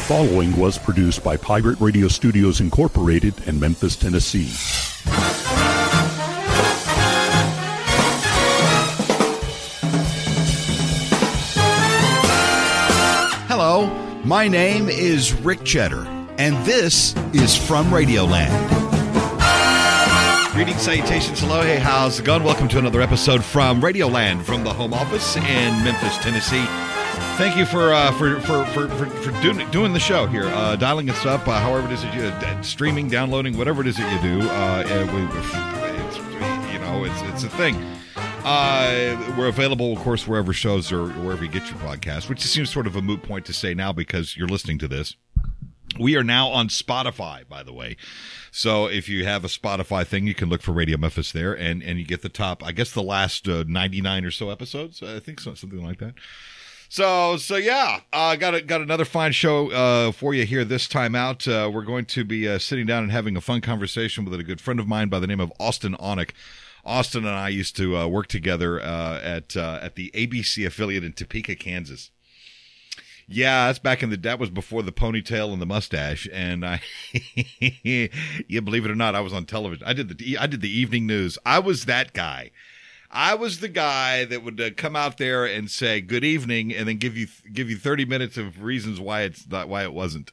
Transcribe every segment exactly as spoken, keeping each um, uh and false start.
following was produced by Pirate Radio Studios Incorporated in Memphis, Tennessee. Hello, my name is Rick Cheddar, and this is From Radioland. Greetings, salutations, hello, hey, how's it going? Welcome to another episode from Radioland from the home office in Memphis, Tennessee. Thank you for uh, for for for for, for doing, doing the show here, uh, dialing us up, uh, however it is that you uh, streaming, downloading, whatever it is that you do. Uh, we, it's, you know, it's it's a thing. Uh, we're available, of course, wherever shows or wherever you get your podcast, which seems sort of a moot point to say now because you're listening to this. We are now on Spotify, by the way. So if you have a Spotify thing, you can look for Radio Memphis there, and, and you get the top, I guess, the last uh, ninety-nine or so episodes. I think so, something like that. So, so yeah, uh, got a, got another fine show uh, for you here this time out. Uh, we're going to be uh, sitting down and having a fun conversation with a good friend of mine by the name of Austin Onick. Austin and I used to uh, work together uh, at uh, at the A B C affiliate in Topeka, Kansas. Yeah, that's back in the, that was before the ponytail and the mustache, and I, you believe it or not, I was on television. I did the, I did the evening news. I was that guy. I was the guy that would uh, come out there and say good evening, and then give you give you thirty minutes of reasons why it's not, why it wasn't.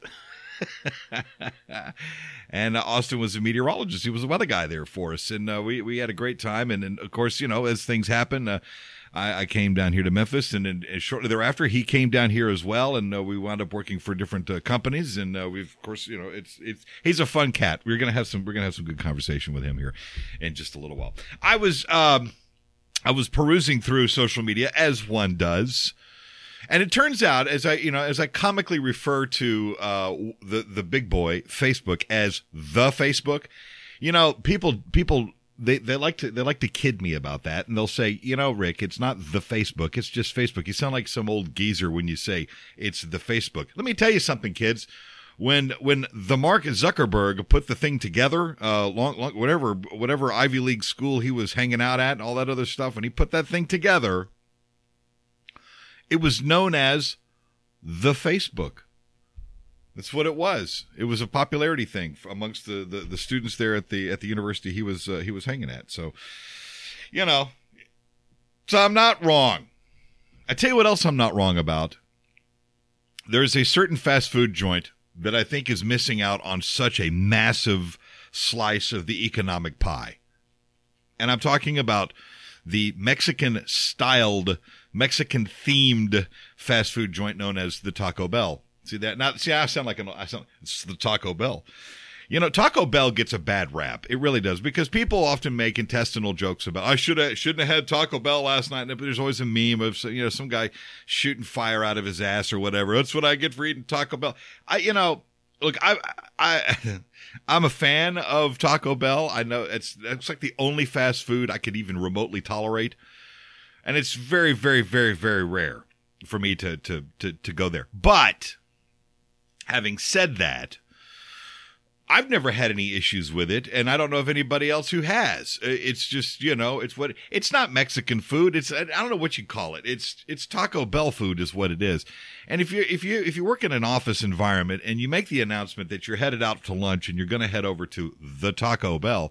And uh, Austin was a meteorologist. He was the weather guy there for us, and uh, we we had a great time. And, and of course, you know, as things happen. Uh, I, I came down here to Memphis, and, and, and shortly thereafter, he came down here as well, and uh, we wound up working for different uh, companies. And uh, we've, of course, you know, it's it's he's a fun cat. We're gonna have some we're gonna have some good conversation with him here in just a little while. I was um, I was perusing through social media as one does, and it turns out, as I you know, as I comically refer to uh, the the big boy Facebook as the Facebook, you know, people people. They they like to they like to kid me about that, and they'll say, you know, Rick, it's not the Facebook, it's just Facebook. You sound like some old geezer when you say it's the Facebook. Let me tell you something, kids. When when the Mark Zuckerberg put the thing together, uh, long, long whatever whatever Ivy League school he was hanging out at, and all that other stuff, when he put that thing together, it was known as the Facebook. That's what it was. It was a popularity thing amongst the, the, the students there at the at the university he was uh, he was hanging at. So, you know, so I'm not wrong. I tell you what else I'm not wrong about. There's a certain fast food joint that I think is missing out on such a massive slice of the economic pie. And I'm talking about the Mexican-styled, Mexican-themed fast food joint known as the Taco Bell. See that? Now, see, I sound like an, I sound, it's the Taco Bell. You know, Taco Bell gets a bad rap. It really does, because people often make intestinal jokes about, I should have, shouldn't have had Taco Bell last night. But there's always a meme of, you know, some guy shooting fire out of his ass or whatever. That's what I get for eating Taco Bell. I, you know, look, I, I, I'm a fan of Taco Bell. I know it's, it's like the only fast food I could even remotely tolerate. And it's very, very, very, very rare for me to, to, to, to go there. But having said that, I've never had any issues with it, and I don't know of anybody else who has. It's just, you know, it's what it's not Mexican food. It's I don't know what you call it. It's it's Taco Bell food is what it is. And if you if you if you work in an office environment and you make the announcement that you're headed out to lunch and you're going to head over to the Taco Bell,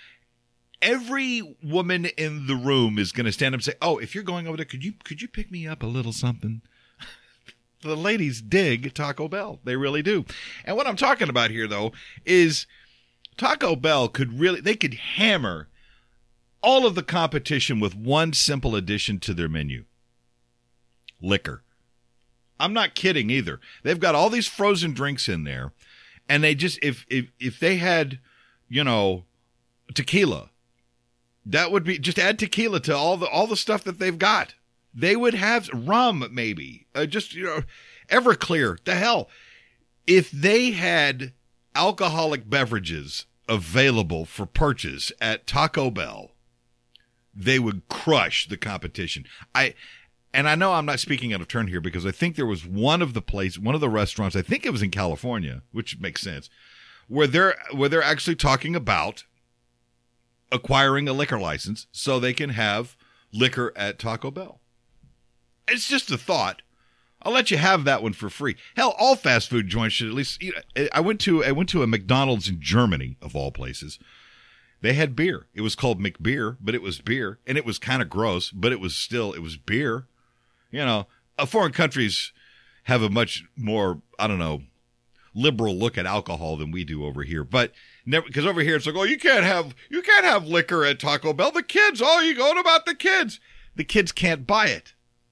every woman in the room is going to stand up and say, "Oh, if you're going over there, could you could you pick me up a little something?" The ladies dig Taco Bell. They really do. And what I'm talking about here, though, is Taco Bell could really, they could hammer all of the competition with one simple addition to their menu. Liquor. I'm not kidding either. They've got all these frozen drinks in there, and they just, if if if they had, you know, tequila, that would be, just add tequila to all the all the stuff that they've got. They would have rum, maybe. Uh, just, you know, Everclear. The hell. If they had alcoholic beverages available for purchase at Taco Bell, they would crush the competition. I, and I know I'm not speaking out of turn here, because I think there was one of the place, one of the restaurants, I think it was in California, which makes sense, where they're, where they're actually talking about acquiring a liquor license so they can have liquor at Taco Bell. It's just a thought. I'll let you have that one for free. Hell, all fast food joints should at least. You know, I went to I went to a McDonald's in Germany, of all places. They had beer. It was called McBeer, but it was beer, and it was kind of gross, but it was still it was beer. You know, uh, foreign countries have a much more, I don't know, liberal look at alcohol than we do over here, but never, because over here it's like, oh, you can't have you can't have liquor at Taco Bell. The kids, oh, you going about the kids. The kids can't buy it.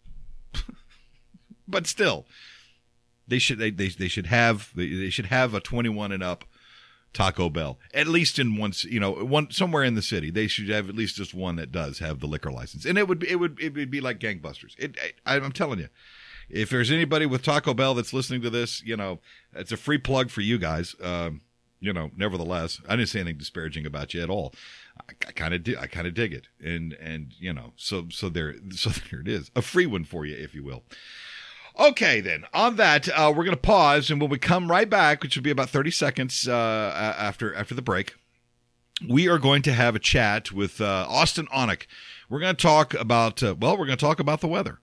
But still, they should they, they they should have they, they should have a twenty-one and up Taco Bell, at least in one, you know, one somewhere in the city. They should have at least just one that does have the liquor license, and it would be, it would it would be like gangbusters. It, I, I'm telling you, if there's anybody with Taco Bell that's listening to this, you know, it's a free plug for you guys. Um, you know, nevertheless, I didn't say anything disparaging about you at all. I, I kind of do. I kind of dig it, and and you know, so so there so there it is, a free one for you, if you will. Okay, then, on that, uh, we're going to pause, and when we come right back, which will be about thirty seconds uh, after after the break, we are going to have a chat with uh, Austin Onek. We're going to talk about, uh, well, we're going to talk about the weather.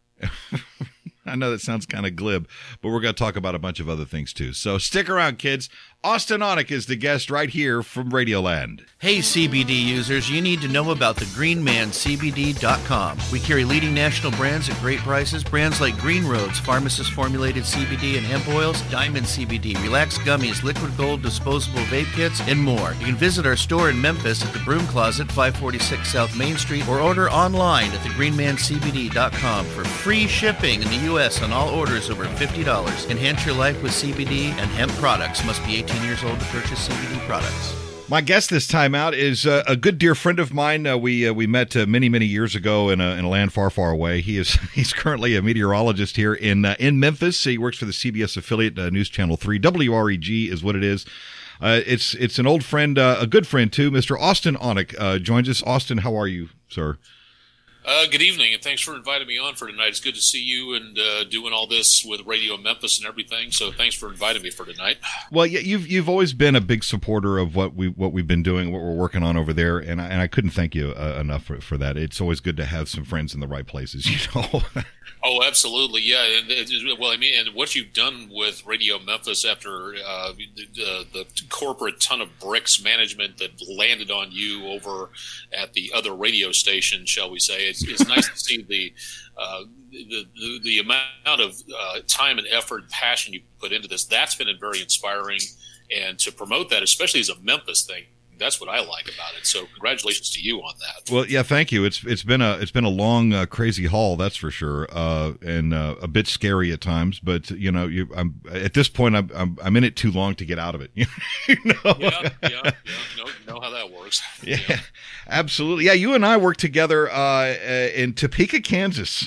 I know that sounds kind of glib, but we're going to talk about a bunch of other things, too. So stick around, kids. Austin Onek is the guest right here from Radioland. Hey, C B D users, you need to know about the green man C B D dot com. We carry leading national brands at great prices. Brands like Green Roads, pharmacist-formulated C B D and hemp oils, Diamond C B D, Relax Gummies, Liquid Gold disposable vape kits, and more. You can visit our store in Memphis at the Broom Closet, five forty-six South Main Street, or order online at the green man C B D dot com for free shipping in the U S on all orders over fifty dollars. Enhance your life with C B D and hemp products. Must be eighteen years old to purchase C B D products. My guest this time out is uh, a good dear friend of mine. Uh, we uh, we met uh, many many years ago in a, in a land far far away. He is he's currently a meteorologist here in uh, in Memphis. He works for the C B S affiliate uh, News Channel three. W R E G is what it is. Uh, it's it's an old friend, uh, a good friend too. Mister Austin Onek uh, joins us. Austin, how are you, sir? Uh, good evening, and thanks for inviting me on for tonight. It's good to see you and uh, doing all this with Radio Memphis and everything. So thanks for inviting me for tonight. Well, yeah, you've you've always been a big supporter of what we what we've been doing, what we're working on over there, and I, and I couldn't thank you uh, enough for, for that. It's always good to have some friends in the right places, you know. Oh, absolutely, yeah. And it, well, I mean, and what you've done with Radio Memphis after uh, the, the corporate ton of bricks management that landed on you over at the other radio station, shall we say? It's, it's nice to see the, uh, the the the amount of uh, time and effort, and passion you put into this. That's been very inspiring, and to promote that, especially as a Memphis thing. That's what I like about it. So, congratulations to you on that. Well, yeah, thank you. It's it's been a it's been a long, uh, crazy haul, that's for sure, uh, and uh, a bit scary at times. But you know, you, I'm at this point, I'm, I'm I'm in it too long to get out of it. You know? Yeah, yeah, yeah. Know, know how that works. Yeah, yeah, absolutely. Yeah, you and I worked together uh, in Topeka, Kansas.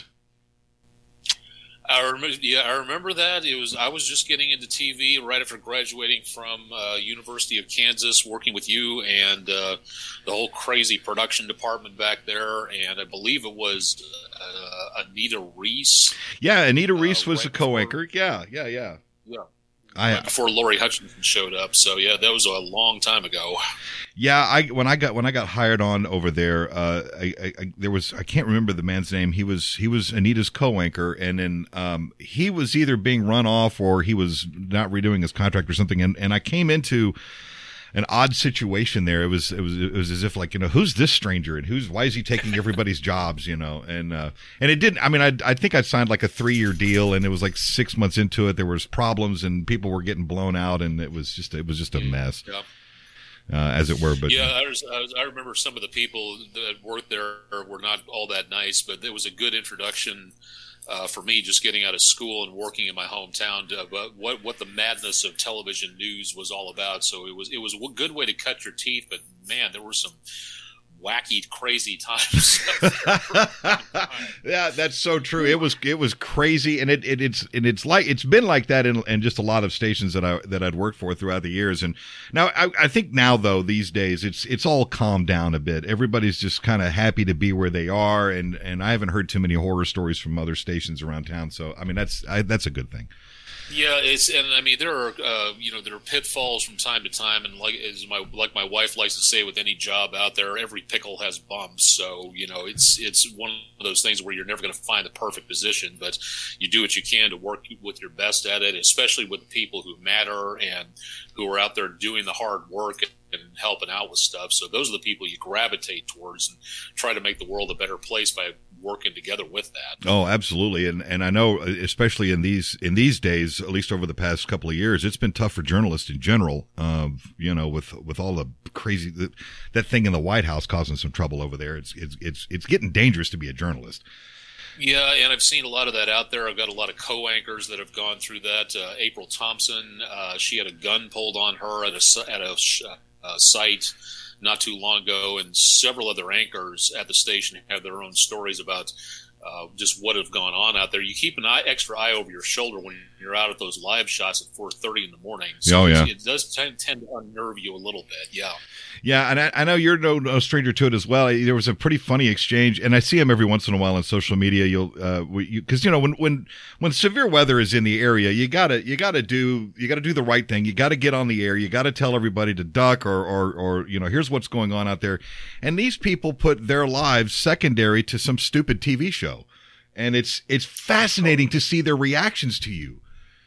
I remember, yeah, I remember that. It was I was just getting into T V right after graduating from uh, University of Kansas, working with you and uh, the whole crazy production department back there. And I believe it was uh, Anita Reese. Yeah, Anita Reese uh, was right a co-anchor. Before, yeah, yeah, yeah. Yeah. I, right before Lori Hutchinson showed up, so yeah, that was a long time ago. Yeah, I when I got when I got hired on over there, uh, I, I, I there was I can't remember the man's name. He was he was Anita's co-anchor, and then um, he was either being run off or he was not redoing his contract or something. And, and I came into an odd situation there. It was it was it was as if like, you know, who's this stranger and who's why is he taking everybody's jobs, you know? And uh, and it didn't. I mean, I I think I signed like a three year deal, and it was like six months into it, there was problems and people were getting blown out, and it was just it was just a mess, yeah. uh, as it were. But yeah, I, was, I, was, I remember some of the people that worked there were not all that nice, but it was a good introduction. Uh, for me, just getting out of school and working in my hometown, to, uh, what what the madness of television news was all about. So it was it was a good way to cut your teeth. But man, there were some wacky, crazy times. Yeah, that's so true. It was it was crazy, and it, it it's and it's like it's been like that in, in just a lot of stations that I that I'd worked for throughout the years. And now I, I think now though these days it's it's all calmed down a bit. Everybody's just kind of happy to be where they are, and, and I haven't heard too many horror stories from other stations around town. So I mean that's I, that's a good thing. Yeah, it's and I mean there are uh, you know there are pitfalls from time to time, and like as my like my wife likes to say, with any job out there, every pickle has bumps. So you know it's it's one of those things where you're never going to find the perfect position, but you do what you can to work with your best at it, especially with the people who matter and who are out there doing the hard work and helping out with stuff. So those are the people you gravitate towards and try to make the world a better place by working together with that. Oh, absolutely. And and I know, especially in these in these days, at least over the past couple of years, it's been tough for journalists in general. Uh, you know, with with all the crazy that, that thing in the White House causing some trouble over there. It's it's it's it's getting dangerous to be a journalist. Yeah, and I've seen a lot of that out there. I've got a lot of co-anchors that have gone through that. Uh, April Thompson, uh, she had a gun pulled on her at a at a uh, site not too long ago, and several other anchors at the station have their own stories about uh, just what have gone on out there. You keep an eye, extra eye over your shoulder when you're out at those live shots at four thirty in the morning. So oh, yeah. it does tend, tend to unnerve you a little bit, yeah. Yeah, and I, I know you're no, no stranger to it as well. There was a pretty funny exchange, and I see him every once in a while on social media. You'll, uh, because you, you know, when when when severe weather is in the area, you gotta you gotta do you gotta do the right thing. You gotta get on the air. You gotta tell everybody to duck, or or or you know, here's what's going on out there. And these people put their lives secondary to some stupid T V show, and it's it's fascinating to see their reactions to you.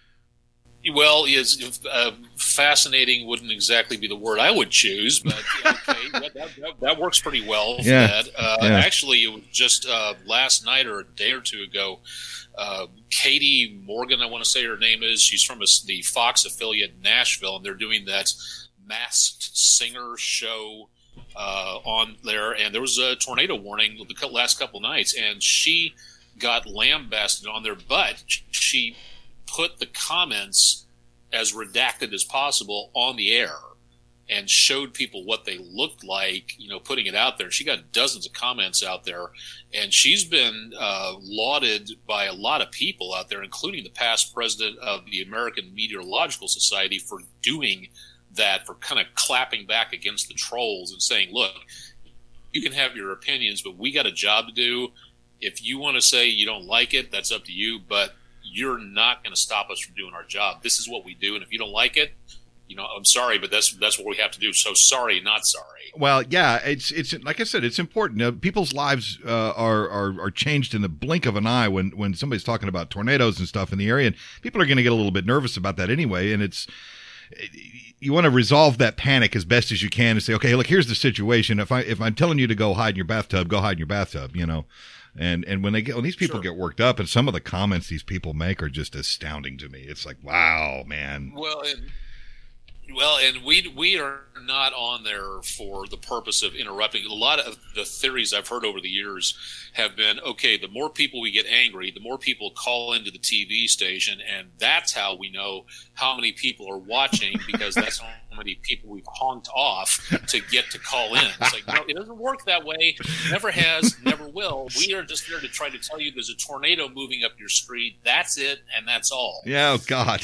Well, is uh, fascinating wouldn't exactly be the word I would choose, but okay, that, that, that, that works pretty well for yeah. that. Uh, yeah. Actually, it was just uh, last night or a day or two ago, uh, Katie Morgan, I want to say her name is. She's from a, the Fox affiliate in Nashville, and they're doing that Masked Singer show uh, on there. And there was a tornado warning the last couple nights, and she got lambasted on there, but she put the comments as redacted as possible on the air and showed people what they looked like, you know, putting it out there. She got dozens of comments out there, and she's been uh, lauded by a lot of people out there, including the past president of the American Meteorological Society, for doing that, for kind of clapping back against the trolls and saying, look, you can have your opinions, but we got a job to do. If you want to say you don't like it, that's up to you, but you're not going to stop us from doing our job. This is what we do, and if you don't like it, you know, I'm sorry, but that's that's what we have to do. So sorry, not sorry. Well, yeah, it's it's like I said, it's important. Uh, people's lives uh, are, are are changed in the blink of an eye when when somebody's talking about tornadoes and stuff in the area, and people are going to get a little bit nervous about that anyway. And it's you want to resolve that panic as best as you can and say, okay, look, here's the situation. If I if I'm telling you to go hide in your bathtub, go hide in your bathtub. You know. And and when they get when these people Sure. get worked up, and some of the comments these people make are just astounding to me. It's like, wow, man. Well, and well, and we we are not on there for the purpose of interrupting. A lot of the theories I've heard over the years have been, okay, the more people we get angry, the more people call into the T V station, and that's how we know how many people are watching, because that's how many people we've honked off to get to call in. It's like, no, it doesn't work that way. Never has, never will. We are just there to try to tell you there's a tornado moving up your street. That's it, and that's all. Yeah, oh God.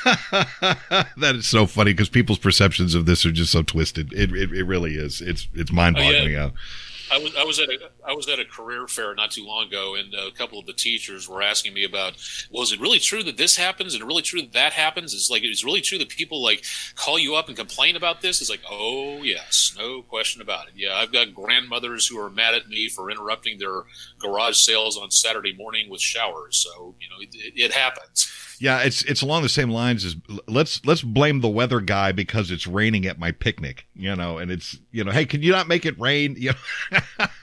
That is so funny, because people's perceptions of this are just so twisted. It it, it really is. It's it's mind-boggling. Oh, yeah. out. I was I was at a I was at a career fair not too long ago, and a couple of the teachers were asking me about, well, is it really true that this happens? Is it really true that that happens? Is like it's really true that people like call you up and complain about this? It's like, oh yes, no question about it. Yeah, I've got grandmothers who are mad at me for interrupting their garage sales on Saturday morning with showers. So you know, it, it happens. Yeah, it's it's along the same lines as let's let's blame the weather guy because it's raining at my picnic, you know, and it's, you know, hey, can you not make it rain? You know,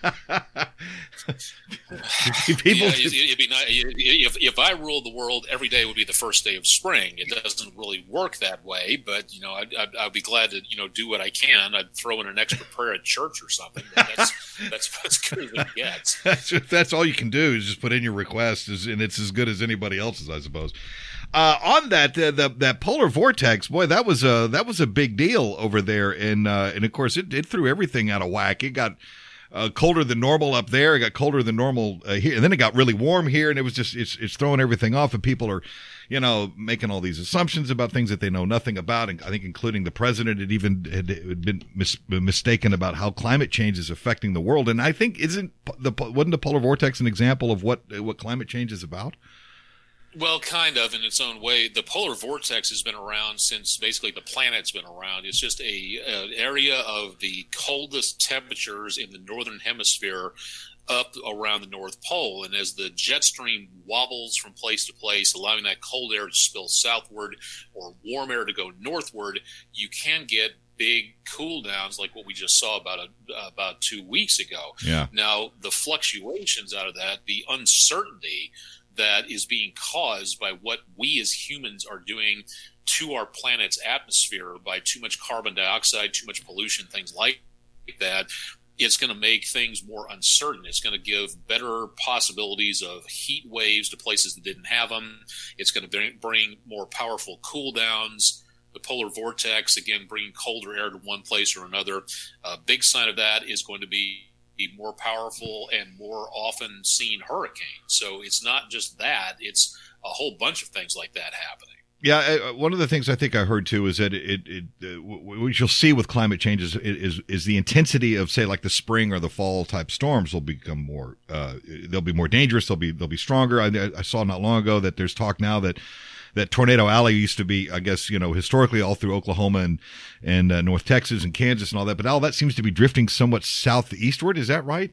people. Yeah, it'd be nice if if I ruled the world, every day would be the first day of spring. It doesn't really work that way, but you know, I'd, I'd, I'd be glad to you know do what I can. I'd throw in an extra prayer at church or something. But that's that's as good as it gets. That's, that's all you can do is just put in your request, and it's as good as anybody else's, I suppose. Uh, on that, uh, the, that polar vortex, boy, that was a that was a big deal over there, and uh, and of course it, it threw everything out of whack. It got uh, colder than normal up there. It got colder than normal uh, here, and then it got really warm here, and it was just it's it's throwing everything off, and people are, you know, making all these assumptions about things that they know nothing about, and I think including the president had even had, had been mis- mistaken about how climate change is affecting the world. And I think isn't the wasn't the polar vortex an example of what what climate change is about? Well, kind of in its own way. The polar vortex has been around since basically the planet's been around. It's just a an area of the coldest temperatures in the northern hemisphere up around the North Pole. And as the jet stream wobbles from place to place, allowing that cold air to spill southward or warm air to go northward, you can get big cool downs like what we just saw about a, about two weeks ago. Yeah. Now, the fluctuations out of that, the uncertainty that is being caused by what we as humans are doing to our planet's atmosphere by too much carbon dioxide, too much pollution, things like that, it's going to make things more uncertain. It's going to give better possibilities of heat waves to places that didn't have them. It's going to bring, bring more powerful cool downs. The polar vortex, again, bringing colder air to one place or another. A big sign of that is going to be be more powerful and more often seen hurricanes. So it's not just that, it's a whole bunch of things like that happening. Yeah, uh, one of the things I think I heard too is that it, it uh, what you'll see with climate change is, is is the intensity of, say, like the spring or the fall type storms will become more. Uh, they'll be more dangerous. They'll be they'll be stronger. I, I saw not long ago that there's talk now that. That Tornado Alley used to be, I guess, you know, historically all through Oklahoma and and uh, North Texas and Kansas and all that, but all that seems to be drifting somewhat southeastward. Is that right?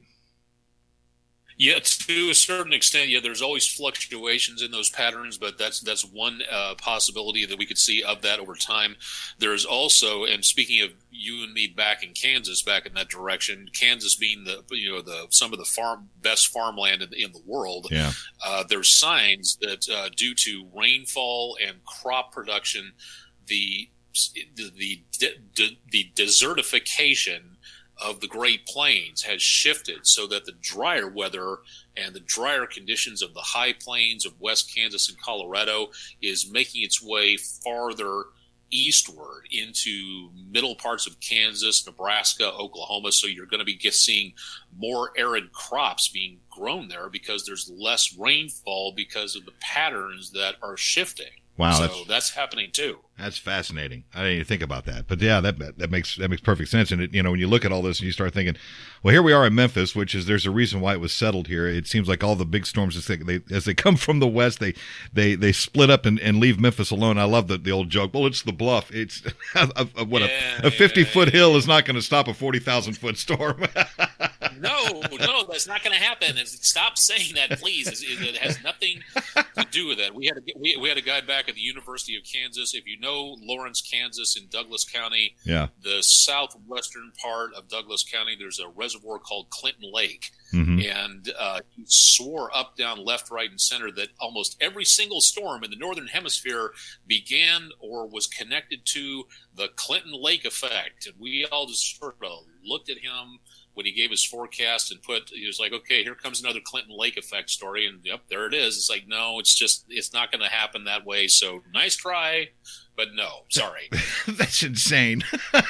Yeah, to a certain extent, yeah, there's always fluctuations in those patterns, but that's that's one uh, possibility that we could see of that over time. There's also, and speaking of you and me back in Kansas, back in that direction, Kansas being the you know the some of the farm best farmland in the, in the world. Yeah. Uh, there's signs that uh, due to rainfall and crop production, the the the, the, the desertification of the Great Plains has shifted so that the drier weather and the drier conditions of the high plains of West Kansas and Colorado is making its way farther eastward into middle parts of Kansas, Nebraska, Oklahoma. So you're going to be get, seeing more arid crops being grown there because there's less rainfall because of the patterns that are shifting. Wow, so that's, that's happening too. That's fascinating. I didn't even think about that, but yeah, that that makes that makes perfect sense. And it, you know, when you look at all this and you start thinking, well, here we are in Memphis, which is there's a reason why it was settled here. It seems like all the big storms as they as they come from the west, they they they split up and, and leave Memphis alone. I love the the old joke. Well, it's the bluff. It's a, a, what yeah, a, a fifty yeah, foot yeah. hill is not going to stop a forty thousand foot storm. No, no, that's not going to happen. Stop saying that, please. It has nothing to do with that. We had a, we, we had a guy back at the University of Kansas. If you know Lawrence, Kansas, in Douglas County, yeah, the southwestern part of Douglas County, there's a reservoir called Clinton Lake. Mm-hmm. And uh, he swore up, down, left, right, and center that almost every single storm in the northern hemisphere began or was connected to the Clinton Lake effect. And we all just sort of looked at him when he gave his forecast and put, he was like, okay, here comes another Clinton Lake effect story. And yep, there it is. It's like, no, it's just, it's not going to happen that way. So nice try, but no, sorry. That's insane.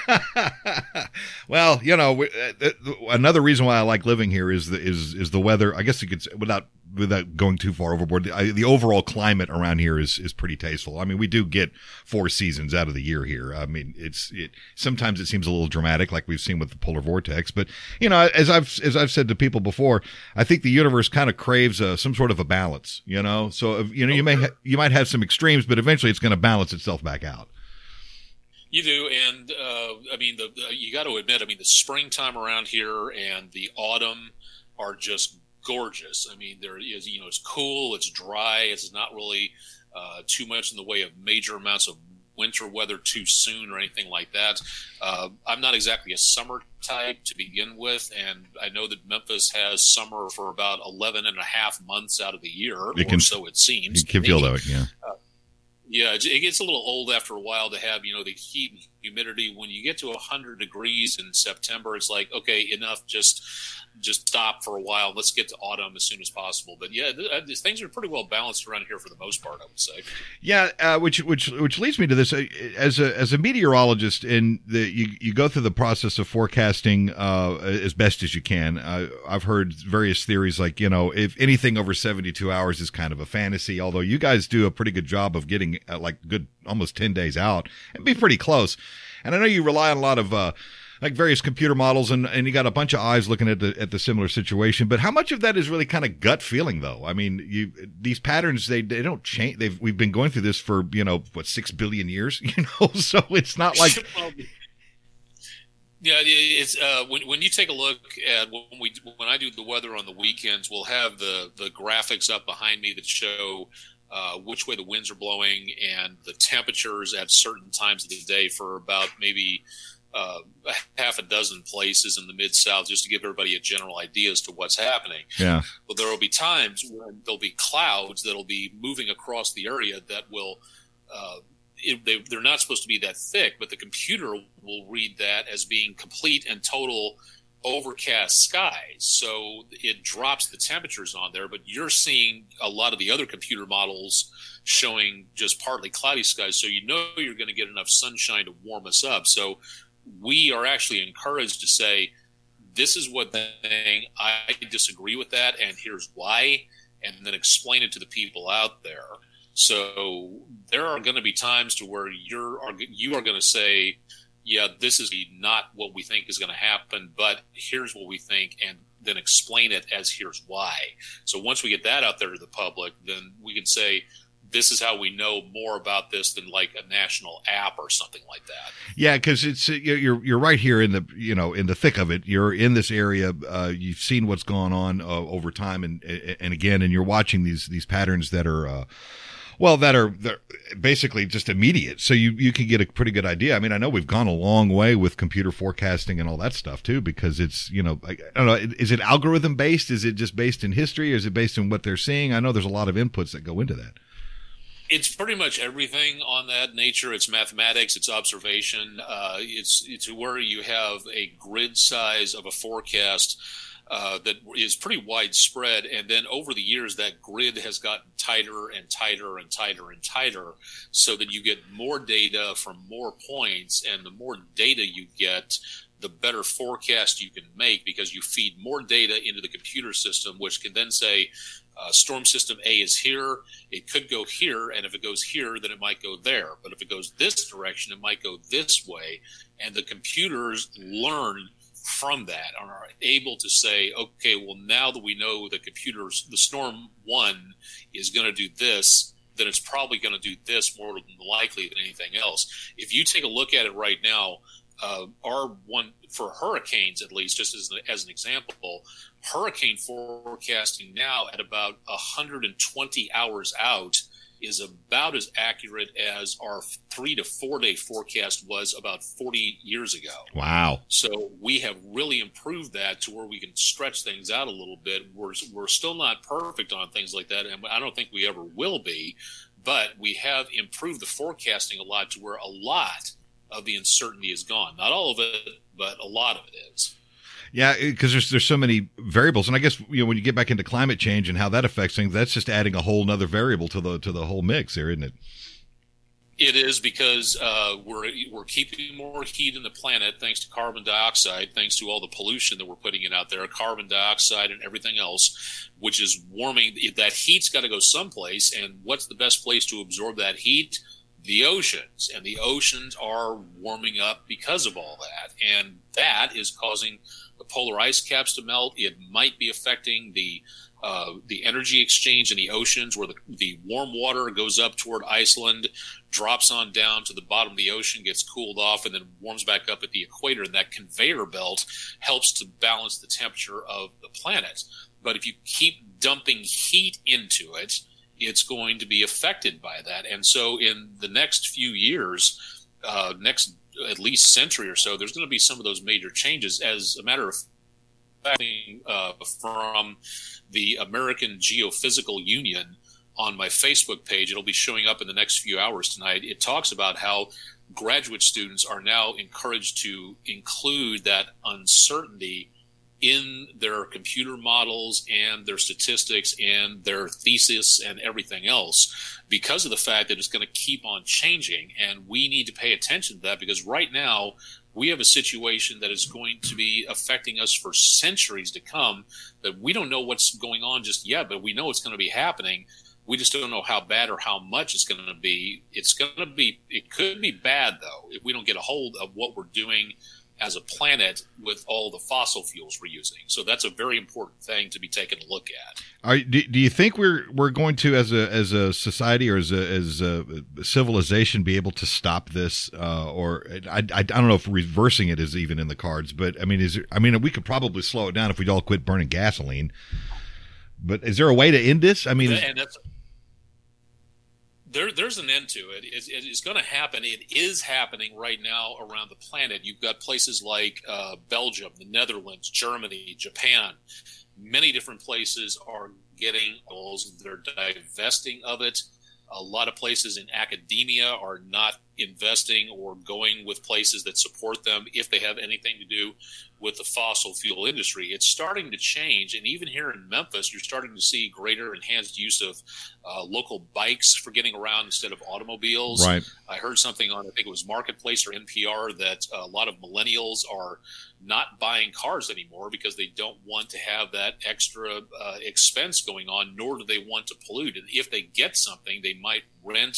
Well, you know, another reason why I like living here is the, is, is the weather. I guess you could, without, without going too far overboard, the, the overall climate around here is, is pretty tasteful. I mean, we do get four seasons out of the year here. I mean, it's, it, sometimes it seems a little dramatic, like we've seen with the polar vortex, but you know, as I've, as I've said to people before, I think the universe kind of craves uh, some sort of a balance, you know, so, you know, you may, ha- you might have some extremes, but eventually it's going to balance itself back out. You do, and uh, I mean, the, uh, you got to admit, I mean, the springtime around here and the autumn are just gorgeous. I mean, there is, you know, it's cool, it's dry, it's not really uh, too much in the way of major amounts of winter weather too soon or anything like that. Uh, I'm not exactly a summer type to begin with, and I know that Memphis has summer for about eleven and a half months out of the year, it can, or so it seems. It can feel that way, yeah. Uh, Yeah, it gets a little old after a while to have, you know, the heat and humidity. When you get to one hundred degrees in September, it's like, okay, enough, just just stop for a while. Let's get to autumn as soon as possible. But yeah, th- th- things are pretty well balanced around here for the most part, I would say. Yeah, uh, which which which leads me to this. As a as a meteorologist, and the you, you go through the process of forecasting uh, as best as you can. Uh, I've heard various theories, like, you know, if anything over seventy-two hours is kind of a fantasy, although you guys do a pretty good job of getting uh, like good almost ten days out and be pretty close. And I know you rely on a lot of uh, like various computer models, and, and you got a bunch of eyes looking at the at the similar situation. But how much of that is really kind of gut feeling, though? I mean, you these patterns they they don't change. They've we've been going through this for you know what six billion years, you know. So it's not like. Yeah, it's uh, when when you take a look at when we when I do the weather on the weekends, we'll have the the graphics up behind me that show uh, which way the winds are blowing and the temperatures at certain times of the day for about maybe uh, half a dozen places in the Mid-South, just to give everybody a general idea as to what's happening. Yeah. But there will be times when there'll be clouds that'll be moving across the area that will. Uh, It, they, they're not supposed to be that thick, but the computer will read that as being complete and total overcast skies. So it drops the temperatures on there, but you're seeing a lot of the other computer models showing just partly cloudy skies. So you know you're going to get enough sunshine to warm us up. So we are actually encouraged to say, this is what the thing, I disagree with that, and here's why, and then explain it to the people out there. So there are going to be times to where you're you are going to say, yeah, this is not what we think is going to happen, but here's what we think, and then explain it as here's why. So once we get that out there to the public, then we can say, this is how we know more about this than like a national app or something like that. Yeah, because it's you're you're right here in the you know in the thick of it. You're in this area. Uh, you've seen what's gone on uh, over time, and and again, and you're watching these these patterns that are. Uh, Well, that are basically just immediate. So you, you can get a pretty good idea. I mean, I know we've gone a long way with computer forecasting and all that stuff too, because it's, you know, I, I don't know, is it algorithm based? Is it just based in history? Or is it based on what they're seeing? I know there's a lot of inputs that go into that. It's pretty much everything on that nature. It's mathematics, it's observation. Uh, it's, it's where you have a grid size of a forecast Uh, that is pretty widespread, and then over the years that grid has gotten tighter and tighter and tighter and tighter, so that you get more data from more points, and the more data you get, the better forecast you can make, because you feed more data into the computer system, which can then say, uh, storm system A is here, it could go here, and if it goes here, then it might go there. But if it goes this direction, it might go this way, and the computers learn from that and are able to say, okay, well, now that we know the computers, the storm one is going to do this, then it's probably going to do this more than likely than anything else. If you take a look at it right now, uh, our one for hurricanes, at least, just as, as an example, hurricane forecasting now at about one hundred twenty hours out is about as accurate as our three to four day forecast was about forty years ago. Wow. So we have really improved that to where we can stretch things out a little bit. We're, we're still not perfect on things like that, and I don't think we ever will be, but we have improved the forecasting a lot to where a lot of the uncertainty is gone. Not all of it, but a lot of it is. Yeah, because there's there's so many variables, and I guess you know when you get back into climate change and how that affects things, that's just adding a whole other variable to the to the whole mix there, isn't it? It is, because uh, we're we're keeping more heat in the planet thanks to carbon dioxide, thanks to all the pollution that we're putting in out there, carbon dioxide and everything else, which is warming. That heat's got to go someplace, and what's the best place to absorb that heat? The oceans, and the oceans are warming up because of all that, and that is causing the polar ice caps to melt. It might be affecting the uh, the energy exchange in the oceans, where the, the warm water goes up toward Iceland, drops on down to the bottom of the ocean, gets cooled off, and then warms back up at the equator. And that conveyor belt helps to balance the temperature of the planet. But if you keep dumping heat into it, it's going to be affected by that. And so in the next few years, uh, next at least century or so, there's going to be some of those major changes. As a matter of fact, uh, from the American Geophysical Union on my Facebook page, it'll be showing up in the next few hours tonight. It talks about how graduate students are now encouraged to include that uncertainty in their computer models and their statistics and their thesis and everything else, because of the fact that it's going to keep on changing. And we need to pay attention to that, because right now we have a situation that is going to be affecting us for centuries to come, that we don't know what's going on just yet, but we know it's going to be happening. We just don't know how bad or how much it's going to be. It's going to be, it could be bad, though, if we don't get a hold of what we're doing as a planet with all the fossil fuels we're using. So that's a very important thing to be taken a look at. Are, do, do you think we're we're going to, as a as a society or as a as a civilization, be able to stop this? Uh, or I, I I don't know if reversing it is even in the cards. But I mean, is there, I mean, we could probably slow it down if we all quit burning gasoline. But is there a way to end this? I mean, and that's, there there's an end to it. It, it is going to happen. It is happening right now around the planet. You've got places like uh, Belgium, the Netherlands, Germany, Japan. Many different places are getting goals. They're divesting of it. A lot of places in academia are not investing or going with places that support them if they have anything to do with the fossil fuel industry. It's starting to change, and even here in Memphis, you're starting to see greater enhanced use of uh, local bikes for getting around instead of automobiles. Right. I heard something on, I think it was Marketplace or N P R, that a lot of millennials are not buying cars anymore because they don't want to have that extra uh, expense going on, nor do they want to pollute. And if they get something, they might rent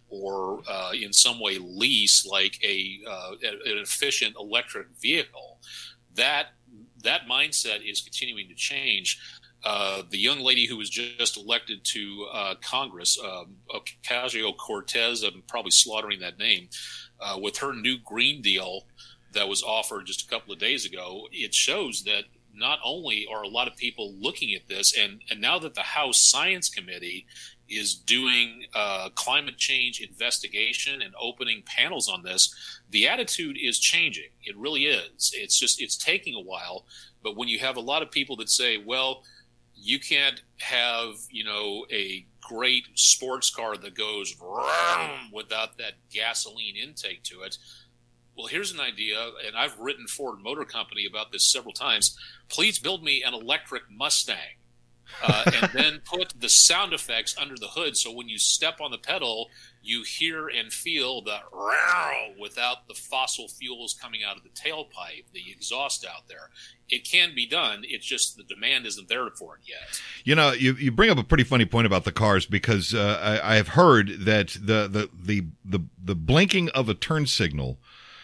or uh, in some way lease like a uh, an efficient electric vehicle. That that mindset is continuing to change. Uh, the young lady who was just elected to uh, Congress, um, Ocasio-Cortez, I'm probably slaughtering that name, uh, with her new Green Deal that was offered just a couple of days ago, it shows that not only are a lot of people looking at this, and, and now that the House Science Committee is doing uh, climate change investigation and opening panels on this, the attitude is changing. It really is. It's just, it's taking a while. But when you have a lot of people that say, well, you can't have, you know, a great sports car that goes without that gasoline intake to it. Well, here's an idea, and I've written Ford Motor Company about this several times. Please build me an electric Mustang. Uh, and then put the sound effects under the hood, so when you step on the pedal, you hear and feel the row without the fossil fuels coming out of the tailpipe, the exhaust out there. It can be done. It's just the demand isn't there for it yet. You know, you you bring up a pretty funny point about the cars, because uh, I, I have heard that the, the the the the blinking of a turn signal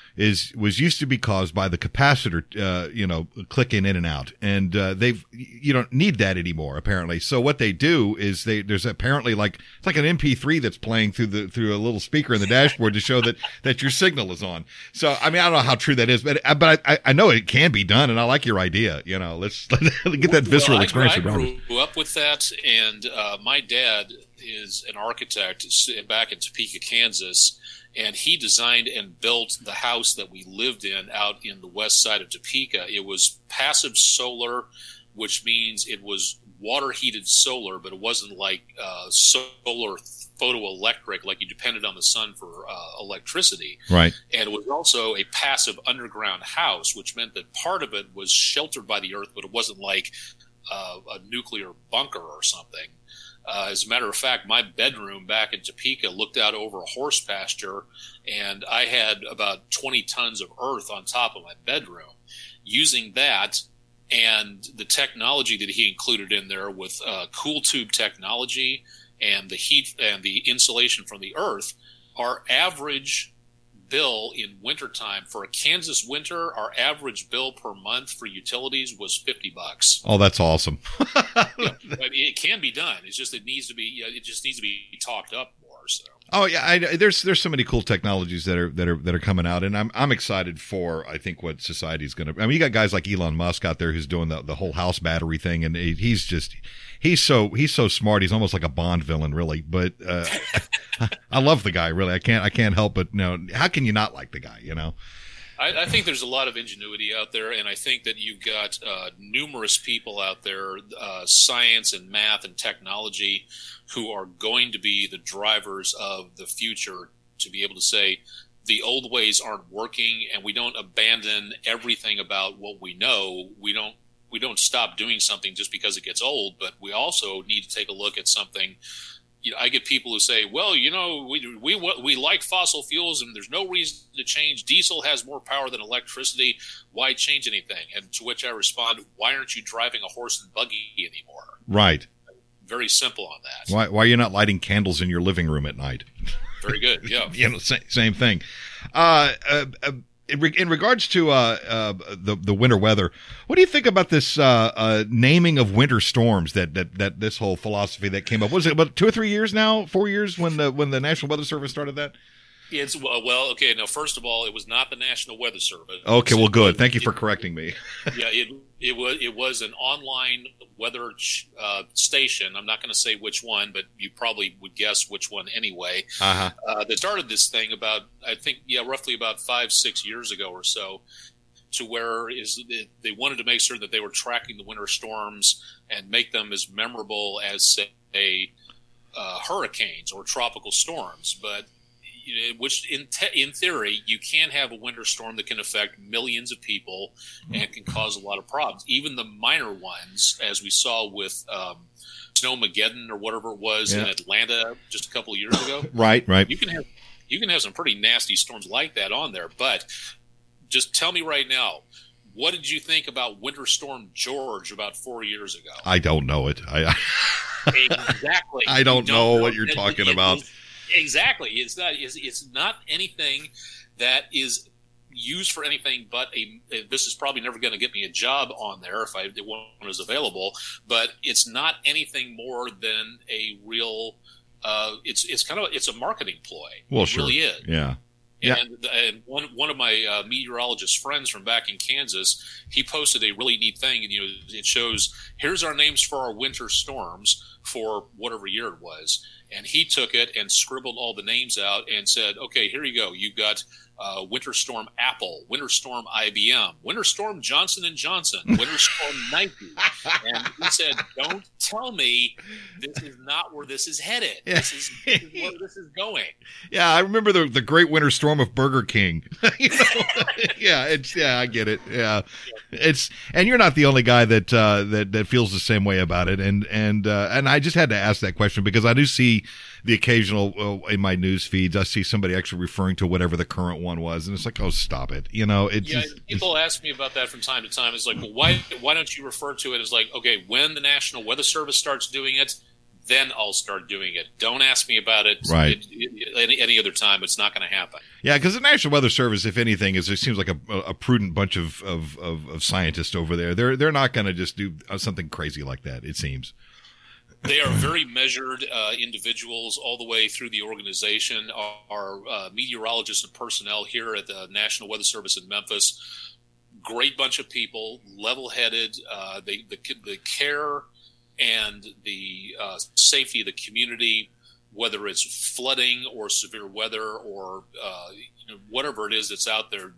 is was used to be caused by the capacitor, uh, you know, clicking in and out, and uh, they've you don't need that anymore apparently. So what they do is they there's apparently like it's like an M P three that's playing through the through a little speaker in the dashboard to show that that your signal is on. So I mean I don't know how true that is, but but I I know it can be done, and I like your idea. You know, let's, let's get that visceral well, I, experience. I around grew up with that, and uh, my dad is an architect back in Topeka, Kansas. And he designed and built the house that we lived in out in the west side of Topeka. It was passive solar, which means it was water heated solar, but it wasn't like uh, solar photoelectric, like you depended on the sun for uh, electricity. Right. And it was also a passive underground house, which meant that part of it was sheltered by the earth, but it wasn't like uh, a nuclear bunker or something. Uh, as a matter of fact, my bedroom back in Topeka looked out over a horse pasture, and I had about twenty tons of earth on top of my bedroom. Using that and the technology that he included in there with uh, cool tube technology and the heat and the insulation from the earth, our average bill in wintertime for a Kansas winter, our average bill per month for utilities was fifty bucks. Oh, that's awesome. Yeah, I mean, it can be done. It's just, it needs to be, it just needs to be talked up more. So. Oh yeah, I, there's there's so many cool technologies that are that are that are coming out, and I'm I'm excited for I think what society's going to. I mean, you got guys like Elon Musk out there who's doing the the whole house battery thing, and he's just he's so he's so smart. He's almost like a Bond villain, really. But uh, I love the guy, really. I can't I can't help but you know, how can you not like the guy? You know. I, I think there's a lot of ingenuity out there, and I think that you've got uh, numerous people out there, uh, science and math and technology, who are going to be the drivers of the future to be able to say the old ways aren't working, and we don't abandon everything about what we know. We don't we don't stop doing something just because it gets old, but we also need to take a look at something. You know, I get people who say, well, you know, we, we we like fossil fuels and there's no reason to change. Diesel has more power than electricity. Why change anything? And to which I respond, why aren't you driving a horse and buggy anymore? Right. Very simple on that. Why why are you not lighting candles in your living room at night? Very good, yeah. You know, same, same thing. Uh, uh, uh, in, re- in regards to uh, uh, the the winter weather, what do you think about this uh, uh, naming of winter storms? That, that that this whole philosophy that came up, what was it about two or three years now? Four years when the when the National Weather Service started that? It's well, okay. Now, first of all, it was not the National Weather Service. Okay, well, good. Was, Thank you it, for correcting me. yeah, it it was it was an online weather uh, station. I'm not going to say which one, but you probably would guess which one anyway. Uh-huh. Uh, that started this thing about, I think, yeah, roughly about five, six years ago or so, to where is it, they wanted to make sure that they were tracking the winter storms and make them as memorable as, say, uh, hurricanes or tropical storms, but. Which, in te- in theory, you can have a winter storm that can affect millions of people and can cause a lot of problems. Even the minor ones, as we saw with um, Snowmageddon or whatever it was yeah. in Atlanta just a couple of years ago. Right, right. You can have you can have some pretty nasty storms like that on there. But just tell me right now, what did you think about Winter Storm George about four years ago? I don't know it. I exactly. I don't, don't know, know what you're it, talking it, about. It, Exactly. It's not. It's, it's not anything that is used for anything but a. This is probably never going to get me a job on there if I if one is available. But it's not anything more than a real. Uh, it's it's kind of it's a marketing ploy. Well, it sure. really is. Yeah. And, yeah. and one one of my uh, meteorologist friends from back in Kansas, he posted a really neat thing, and you know, it shows here's our names for our winter storms for whatever year it was, and he took it and scribbled all the names out and said, okay, here you go. You've got uh, Winter Storm Apple, Winter Storm I B M, Winter Storm Johnson and Johnson, Winter Storm Nike, and he said, don't tell me this is not where this is headed. Yeah. This is, this is where this is going. Yeah, I remember the the Great Winter Storm of Burger King. you know? yeah, it's yeah, I get it. Yeah, it's and you're not the only guy that uh, that that feels the same way about it. And and uh, and I just had to ask that question because I do see the occasional uh, in my news feeds. I see somebody actually referring to whatever the current one was, and it's like, oh, stop it. You know, it's yeah. just, people it's, ask me about that from time to time. It's like, well, why why don't you refer to it as like, okay, when the National Weather Service starts doing it, then I'll start doing it. Don't ask me about it, right. it, it any, any other time. It's not going to happen. Yeah, because the National Weather Service, if anything, is it seems like a, a prudent bunch of, of, of, of scientists over there. They're they're not going to just do something crazy like that, it seems. They are very measured uh, individuals all the way through the organization. Our, our uh, meteorologists and personnel here at the National Weather Service in Memphis, great bunch of people, level-headed. Uh, they, the, the care and the uh, safety of the community, whether it's flooding or severe weather or uh, you know, whatever it is that's out there,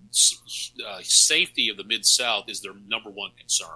uh, safety of the Mid-South is their number one concern.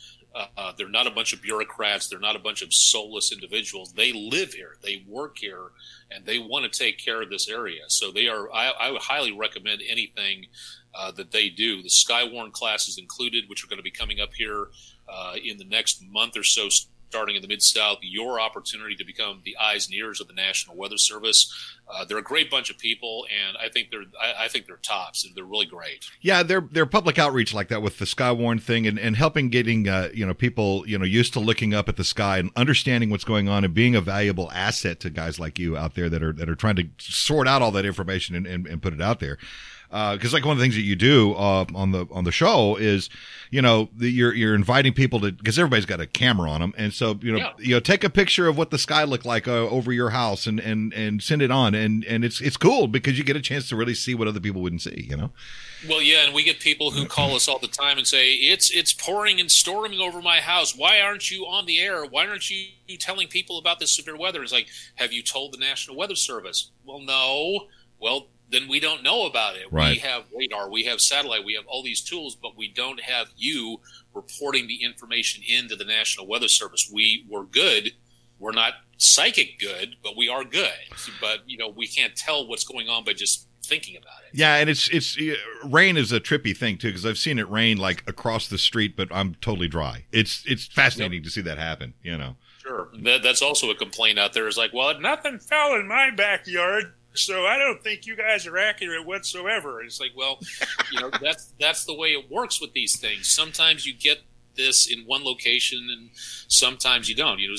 Uh, they're not a bunch of bureaucrats. They're not a bunch of soulless individuals. They live here. They work here, and they want to take care of this area. So they are. I, I would highly recommend anything uh, that they do. The Skywarn class is included, which are going to be coming up here uh, in the next month or so, starting in the Mid-South. Your opportunity to become the eyes and ears of the National Weather Service. Uh, they're a great bunch of people, and I think they're I, I think they're tops. They're really great. Yeah, they're they're public outreach like that with the Skywarn thing, and, and helping getting uh, you know people you know used to looking up at the sky and understanding what's going on and being a valuable asset to guys like you out there that are that are trying to sort out all that information and, and, and put it out there. Because uh, like one of the things that you do uh, on the on the show is, you know, the, you're you're inviting people to, because everybody's got a camera on them, and so you know yeah. you know take a picture of what the sky looked like uh, over your house and, and, and send it on, and, and it's it's cool because you get a chance to really see what other people wouldn't see, you know. Well, yeah, and we get people who call us all the time and say it's it's pouring and storming over my house. Why aren't you on the air? Why aren't you telling people about this severe weather? It's like, have you told the National Weather Service? Well, no. Well, then we don't know about it. Right. We have radar, we have satellite, we have all these tools, but we don't have you reporting the information into the National Weather Service. We were good. We're not psychic good, but we are good. But, you know, we can't tell what's going on by just thinking about it. Yeah, and it's it's rain is a trippy thing too, because I've seen it rain like across the street, but I'm totally dry. It's it's fascinating yep. to see that happen, you know. Sure. That, that's also a complaint out there is like, well, nothing fell in my backyard, so I don't think you guys are accurate whatsoever. It's like, well, you know, that's that's the way it works with these things. Sometimes you get this in one location, and sometimes you don't. You know, there's a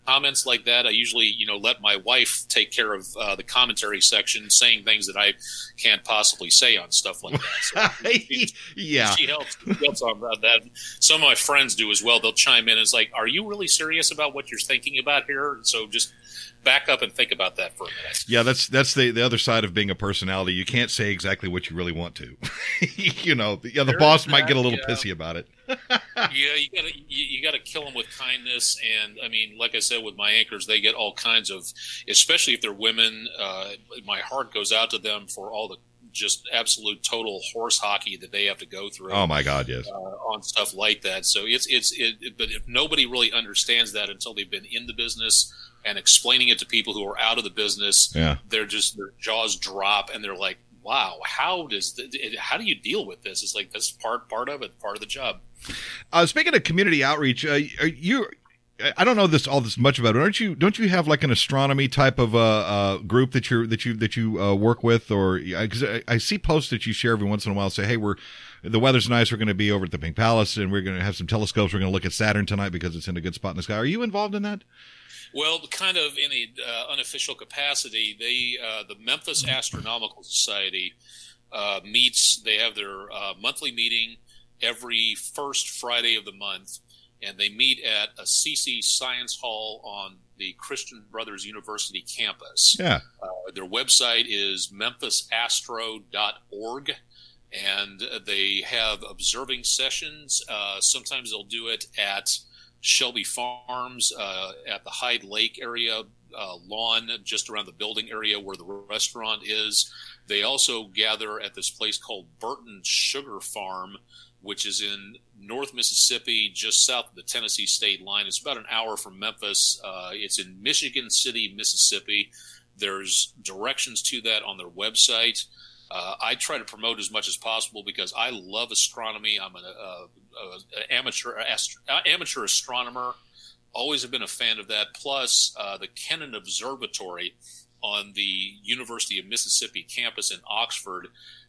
comments like that, I usually, you know, let my wife take care of uh, the commentary section, saying things that I can't possibly say on stuff like that. So she, yeah, she helps, she helps on that. Some of my friends do as well. They'll chime in. It's like, are you really serious about what you're thinking about here? So just back up and think about that for a minute. Yeah, that's that's the, the other side of being a personality. You can't say exactly what you really want to. you know, yeah, the there boss that, might get a little yeah. pissy about it. yeah, you gotta you, you gotta kill them with kindness, and I mean, like I said, with my anchors, they get all kinds of, especially if they're women. Uh, my heart goes out to them for all the just absolute total horse hockey that they have to go through. Oh my God, yes, uh, on stuff like that. So it's it's it, it. But if nobody really understands that until they've been in the business and explaining it to people who are out of the business, yeah, they're just their jaws drop and they're like, wow, how does the, how do you deal with this? It's like that's part part of it, part of the job. Uh, speaking of community outreach, uh, are you, I don't know this all this much about it. Aren't you? Don't you have like an astronomy type of uh, uh group that you that you that you uh, work with, or because I, I see posts that you share every once in a while. Say, hey, we're the weather's nice. We're going to be over at the Pink Palace, and we're going to have some telescopes. We're going to look at Saturn tonight because it's in a good spot in the sky. Are you involved in that? Well, kind of in a uh, unofficial capacity. They uh, the Memphis Astronomical Society uh, meets. They have their uh, monthly meeting every first Friday of the month, and they meet at a C C Science Hall on the Christian Brothers University campus. Yeah. Uh, their website is memphis astro dot org, and they have observing sessions. Uh, sometimes they'll do it at Shelby Farms, uh, at the Hyde Lake area, uh, lawn just around the building area where the restaurant is. They also gather at this place called Burton Sugar Farm, which is in North Mississippi, just south of the Tennessee state line. It's about an hour from Memphis. Uh, it's in Michigan City, Mississippi. There's directions to that on their website. Uh, I try to promote as much as possible because I love astronomy. I'm an uh, uh, amateur ast- uh, amateur astronomer. Always have been a fan of that. Plus, uh, the Kennan Observatory on the University of Mississippi campus in Oxford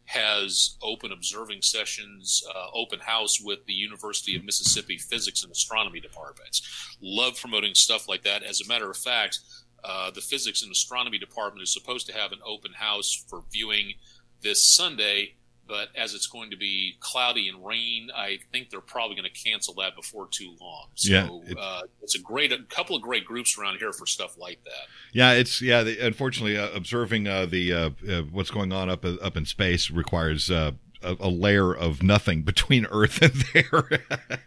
has open observing sessions, uh, open house with the University of Mississippi Physics and Astronomy departments. Love promoting stuff like that. As a matter of fact, uh, the Physics and Astronomy department is supposed to have an open house for viewing this Sunday, but as it's going to be cloudy and rain, I think they're probably going to cancel that before too long. So yeah, it, uh, it's a great, a couple of great groups around here for stuff like that. Yeah, it's yeah. The, unfortunately, uh, observing uh, the uh, uh, what's going on up uh, up in space requires uh, a, a layer of nothing between Earth and there.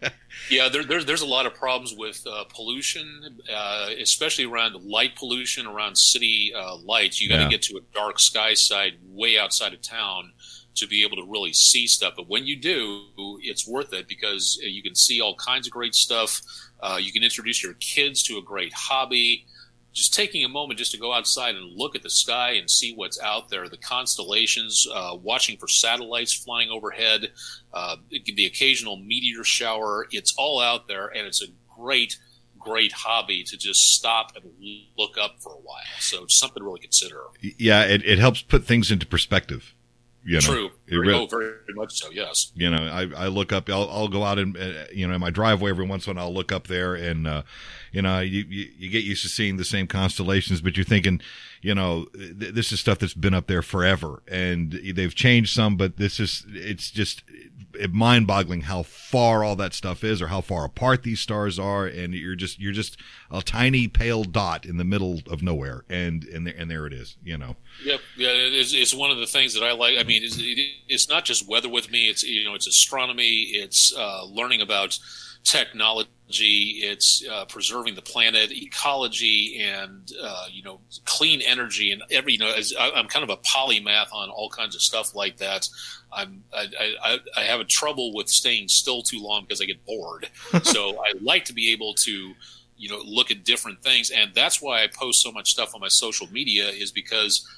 Yeah, there, there's there's a lot of problems with uh, pollution, uh, especially around light pollution, around city uh, lights. You got to Yeah. get to a dark sky side way outside of town to be able to really see stuff. But when you do, it's worth it because you can see all kinds of great stuff. Uh, you can introduce your kids to a great hobby. Just taking a moment just to go outside and look at the sky and see what's out there, the constellations, uh, watching for satellites flying overhead, uh, the occasional meteor shower. It's all out there, and it's a great, great hobby to just stop and look up for a while. So it's something to really consider. Yeah, it, it helps put things into perspective. You know, True. It Very, really, oh, very much so, yes. you know, I, I look up, I'll, I'll go out and, uh, you know, in my driveway every once in a while, I'll look up there and, uh, you know, you, you, you get used to seeing the same constellations, but you're thinking, you know, th- this is stuff that's been up there forever and they've changed some, but this is, it's just mind boggling how far all that stuff is or how far apart these stars are. And you're just, you're just a tiny pale dot in the middle of nowhere. And, and there, and there it is, you know. Yep. Yeah. It is, it's one of the things that I like. I mean, it's, it, it's not just weather with me. It's, you know, it's astronomy. It's uh, learning about technology. It's uh, preserving the planet, ecology, and uh, you know, clean energy, and every. You know, as I, I'm kind of a polymath on all kinds of stuff like that. I'm I, I, I have a trouble with staying still too long because I get bored. So I like to be able to, you know, look at different things, and that's why I post so much stuff on my social media. Is because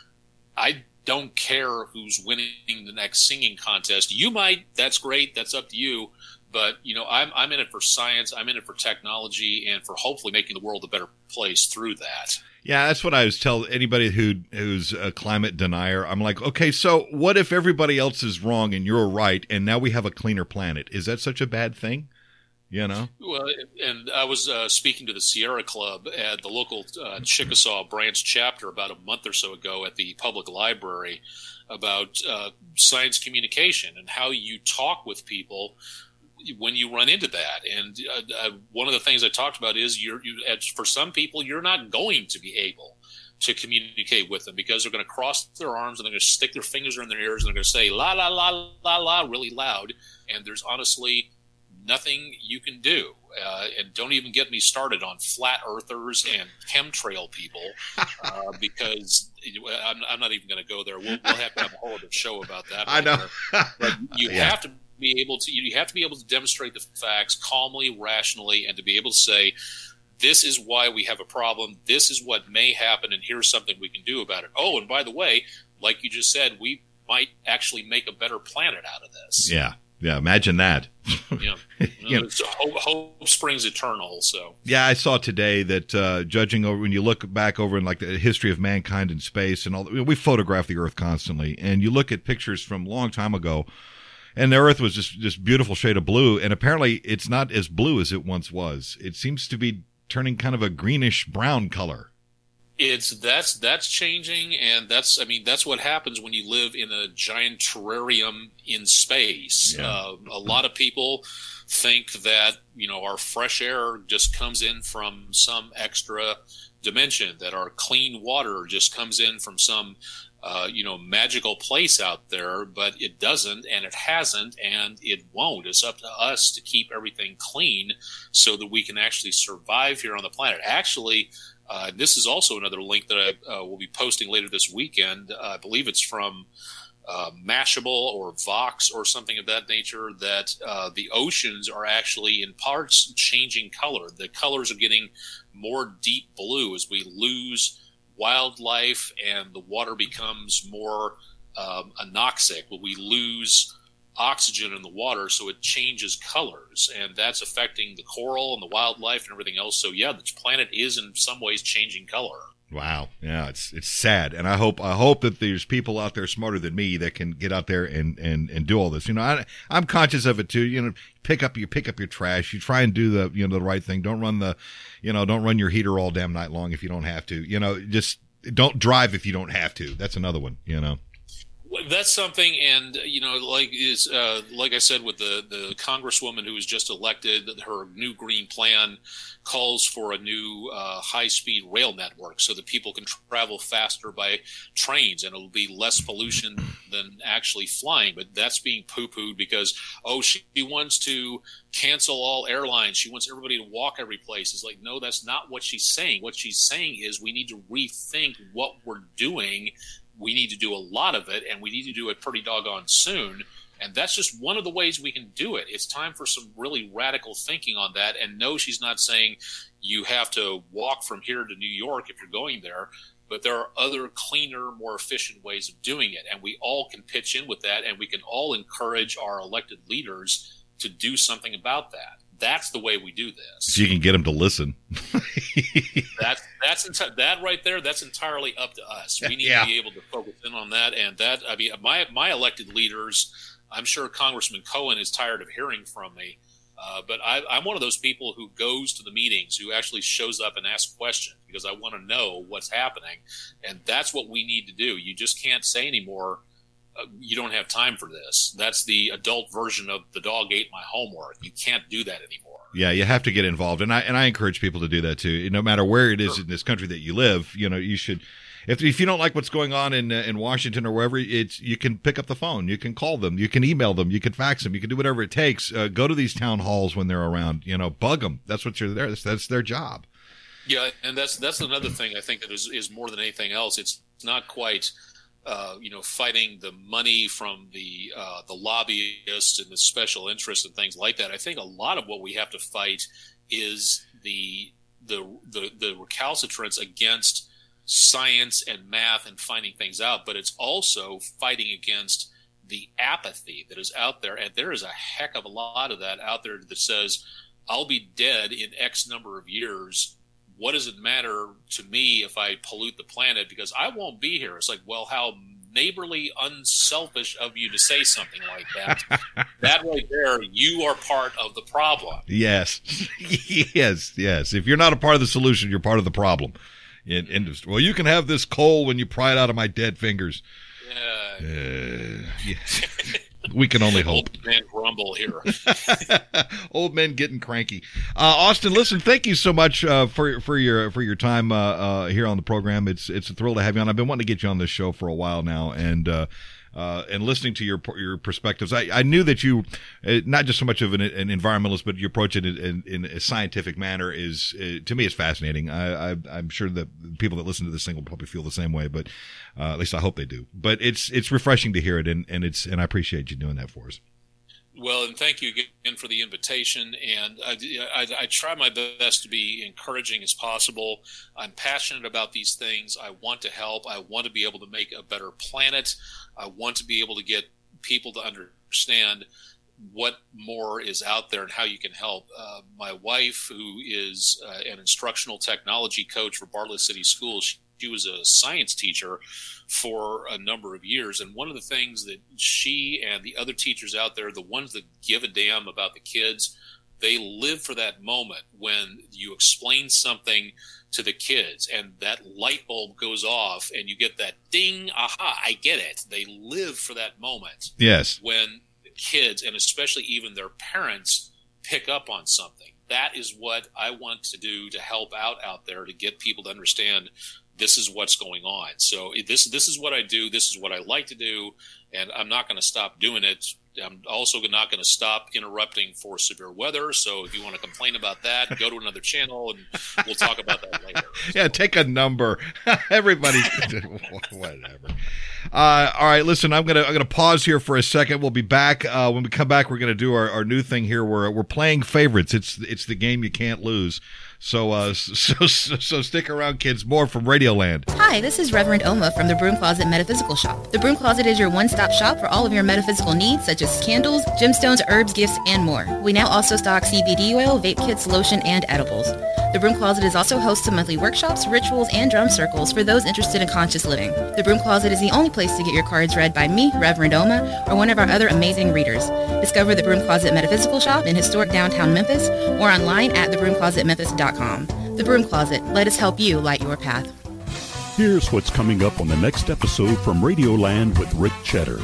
I don't care who's winning the next singing contest. You might. That's great. That's up to you. But, you know, I'm I'm in it for science. I'm in it for technology and for hopefully making the world a better place through that. Yeah, that's what I was telling anybody who who's a climate denier. I'm like, okay, so what if everybody else is wrong and you're right, and now we have a cleaner planet? Is that such a bad thing? you know? Well, and I was uh, speaking to the Sierra Club at the local uh, Chickasaw branch chapter about a month or so ago at the public library about uh, science communication and how you talk with people when you run into that. And uh, uh, one of the things I talked about is you're, you, for some people, you're not going to be able to communicate with them because they're going to cross their arms and they're going to stick their fingers in their ears and they're going to say la, la, la, la, la, really loud. And there's honestly nothing you can do. Uh, and don't even get me started on flat earthers and chemtrail people, uh, because I'm, I'm not even going to go there. We'll, we'll have to have a whole other show about that. I know. But you Yeah. have to be able to, you have to be able to demonstrate the facts calmly, rationally, and to be able to say, this is why we have a problem. This is what may happen, and here's something we can do about it. Oh, and by the way, like you just said, we might actually make a better planet out of this. Yeah. Yeah. Imagine that. Yeah. You know, So hope, hope springs eternal. So yeah, I saw today that uh, judging over when you look back over in like the history of mankind in space and all, we photograph the Earth constantly, and you look at pictures from a long time ago, and the Earth was just this beautiful shade of blue, and apparently it's not as blue as it once was. It seems to be turning kind of a greenish brown color. it's that's that's changing, and that's I mean that's what happens when you live in a giant terrarium in space. Yeah. Uh, a lot of people think that you know our fresh air just comes in from some extra dimension, that our clean water just comes in from some uh, you know magical place out there, but it doesn't, and it hasn't, and it won't. It's up to us to keep everything clean so that we can actually survive here on the planet. Actually, uh, this is also another link that I uh, will be posting later this weekend. Uh, I believe it's from uh, Mashable or Vox or something of that nature, that uh, the oceans are actually in parts changing color. The colors are getting more deep blue as we lose wildlife and the water becomes more um, anoxic. We lose oxygen in the water, so it changes colors, and that's affecting the coral and the wildlife and everything else. So yeah, the planet is in some ways changing color. Wow. Yeah, it's it's sad. And I hope I hope that there's people out there smarter than me that can get out there and, and, and do all this. You know, I I'm conscious of it too. You know, pick up you pick up your trash. You try and do the you know the right thing. Don't run the you know, don't run your heater all damn night long if you don't have to. You know, just don't drive if you don't have to. That's another one, you know. That's something, and you know, like is uh, like I said with the the congresswoman who was just elected, her new green plan calls for a new uh, high speed rail network so that people can travel faster by trains, and it'll be less pollution than actually flying. But that's being poo pooed because oh, she wants to cancel all airlines. She wants everybody to walk every place. It's like, no, that's not what she's saying. What she's saying is we need to rethink what we're doing. We need to do a lot of it, and we need to do it pretty doggone soon. And that's just one of the ways we can do it. It's time for some really radical thinking on that. And no, she's not saying you have to walk from here to New York if you're going there, but there are other cleaner, more efficient ways of doing it. And we all can pitch in with that, and we can all encourage our elected leaders to do something about that. That's the way we do this. So you can get them to listen. That's that's enti- that right there. That's entirely up to us. We need Yeah. to be able to focus in on that. And that, I mean, my my elected leaders. I'm sure Congressman Cohen is tired of hearing from me, uh, but I, I'm one of those people who goes to the meetings, who actually shows up and asks questions because I want to know what's happening, and that's what we need to do. You just can't say anymore. Uh, you don't have time for this. That's the adult version of the dog ate my homework. You can't do that anymore. Yeah, you have to get involved, and I and I encourage people to do that too. No matter where it is in this country that you live, you know, you should. If if you don't like what's going on in uh, in Washington or wherever, it's you can pick up the phone, you can call them, you can email them, you can fax them, you can do whatever it takes. Uh, go to these town halls when they're around. You know, bug them. That's what you're there. That's, that's their job. Yeah, and that's that's another thing I think that is is more than anything else. It's not quite. Uh, you know, fighting the money from the uh, the lobbyists and the special interests and things like that. I think a lot of what we have to fight is the the the, the recalcitrance against science and math and finding things out, but it's also fighting against the apathy that is out there. And there is a heck of a lot of that out there that says, I'll be dead in X number of years. What does it matter to me if I pollute the planet because I won't be here? It's like, well, how neighborly unselfish of you to say something like that. That right there, you are part of the problem. Yes. yes, yes. If you're not a part of the solution, you're part of the problem in industry. Well, you can have this coal when you pry it out of my dead fingers. Uh, uh, yeah. We can only hope. Old man grumble here. Old men getting cranky. Uh, Austin, listen, thank you so much uh, for for your for your time uh, uh, here on the program. It's it's a thrill to have you on. I've been wanting to get you on this show for a while now, and uh, uh, and listening to your your perspectives. I, I knew that you, uh, not just so much of an, an environmentalist, but you approach it in, in, in a scientific manner is, uh, to me, is fascinating. I, I, I'm sure that people that listen to this thing will probably feel the same way, but uh, at least I hope they do. But it's it's refreshing to hear it, and, and it's and I appreciate you doing that for us. Well, and thank you again for the invitation. And I, I, I try my best to be encouraging as possible. I'm passionate about these things. I want to help. I want to be able to make a better planet. I want to be able to get people to understand what more is out there and how you can help. Uh, my wife, who is uh, an instructional technology coach for Bartlett City Schools, she, she was a science teacher for a number of years. And one of the things that she and the other teachers out there, the ones that give a damn about the kids, they live for that moment when you explain something to the kids and that light bulb goes off and you get that ding, aha, I get it. They live for that moment. Yes. When the kids, and especially even their parents, pick up on something. That is what I want to do to help out out there, to get people to understand this is what's going on. So this this is what I do. This is what I like to do, and I'm not going to stop doing it. I'm also not going to stop interrupting for severe weather. So if you want to complain about that, go to another channel, and we'll talk about that later. Yeah, take a number. Everybody, whatever. Uh, all right, listen. I'm gonna I'm gonna pause here for a second. We'll be back. Uh, when we come back, we're gonna do our, our new thing here. We're we're playing favorites. It's it's the game you can't lose. So, uh, so, so, so stick around, kids. More from Radioland. Hi, this is Reverend Oma from the Broom Closet Metaphysical Shop. The Broom Closet is your one-stop shop for all of your metaphysical needs, such as candles, gemstones, herbs, gifts, and more. We now also stock C B D oil, vape kits, lotion, and edibles. The Broom Closet is also host to monthly workshops, rituals, and drum circles for those interested in conscious living. The Broom Closet is the only place to get your cards read by me, Reverend Oma, or one of our other amazing readers. Discover the Broom Closet Metaphysical Shop in historic downtown Memphis or online at the broom closet memphis dot com. The Broom Closet. Let us help you light your path. Here's what's coming up on the next episode from Radioland with Rick Cheddar.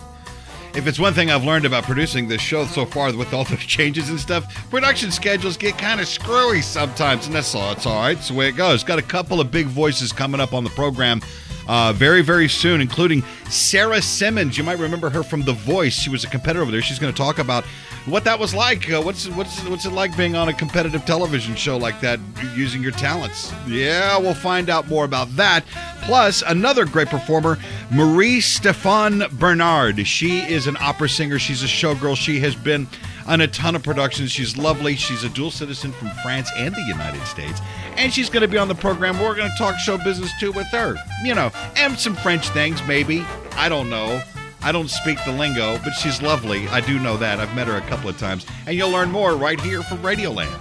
If it's one thing I've learned about producing this show so far with all the changes and stuff, production schedules get kind of screwy sometimes, and that's all. It's all right. It's the way it goes. Got a couple of big voices coming up on the program uh, very, very soon, including Sarah Simmons. You might remember her from The Voice. She was a competitor over there. She's going to talk about what that was like. Uh, what's what's what's it like being on a competitive television show like that, using your talents? Yeah, we'll find out more about that. Plus, another great performer, Marie-Stéphane Bernard. She is an opera singer. She's a showgirl. She has been on a ton of productions. She's lovely. She's a dual citizen from France and the United States. And she's going to be on the program. We're going to talk show business, too, with her. You know, and some French things, maybe. I don't know. I don't speak the lingo, but she's lovely. I do know that. I've met her a couple of times. And you'll learn more right here from Radioland.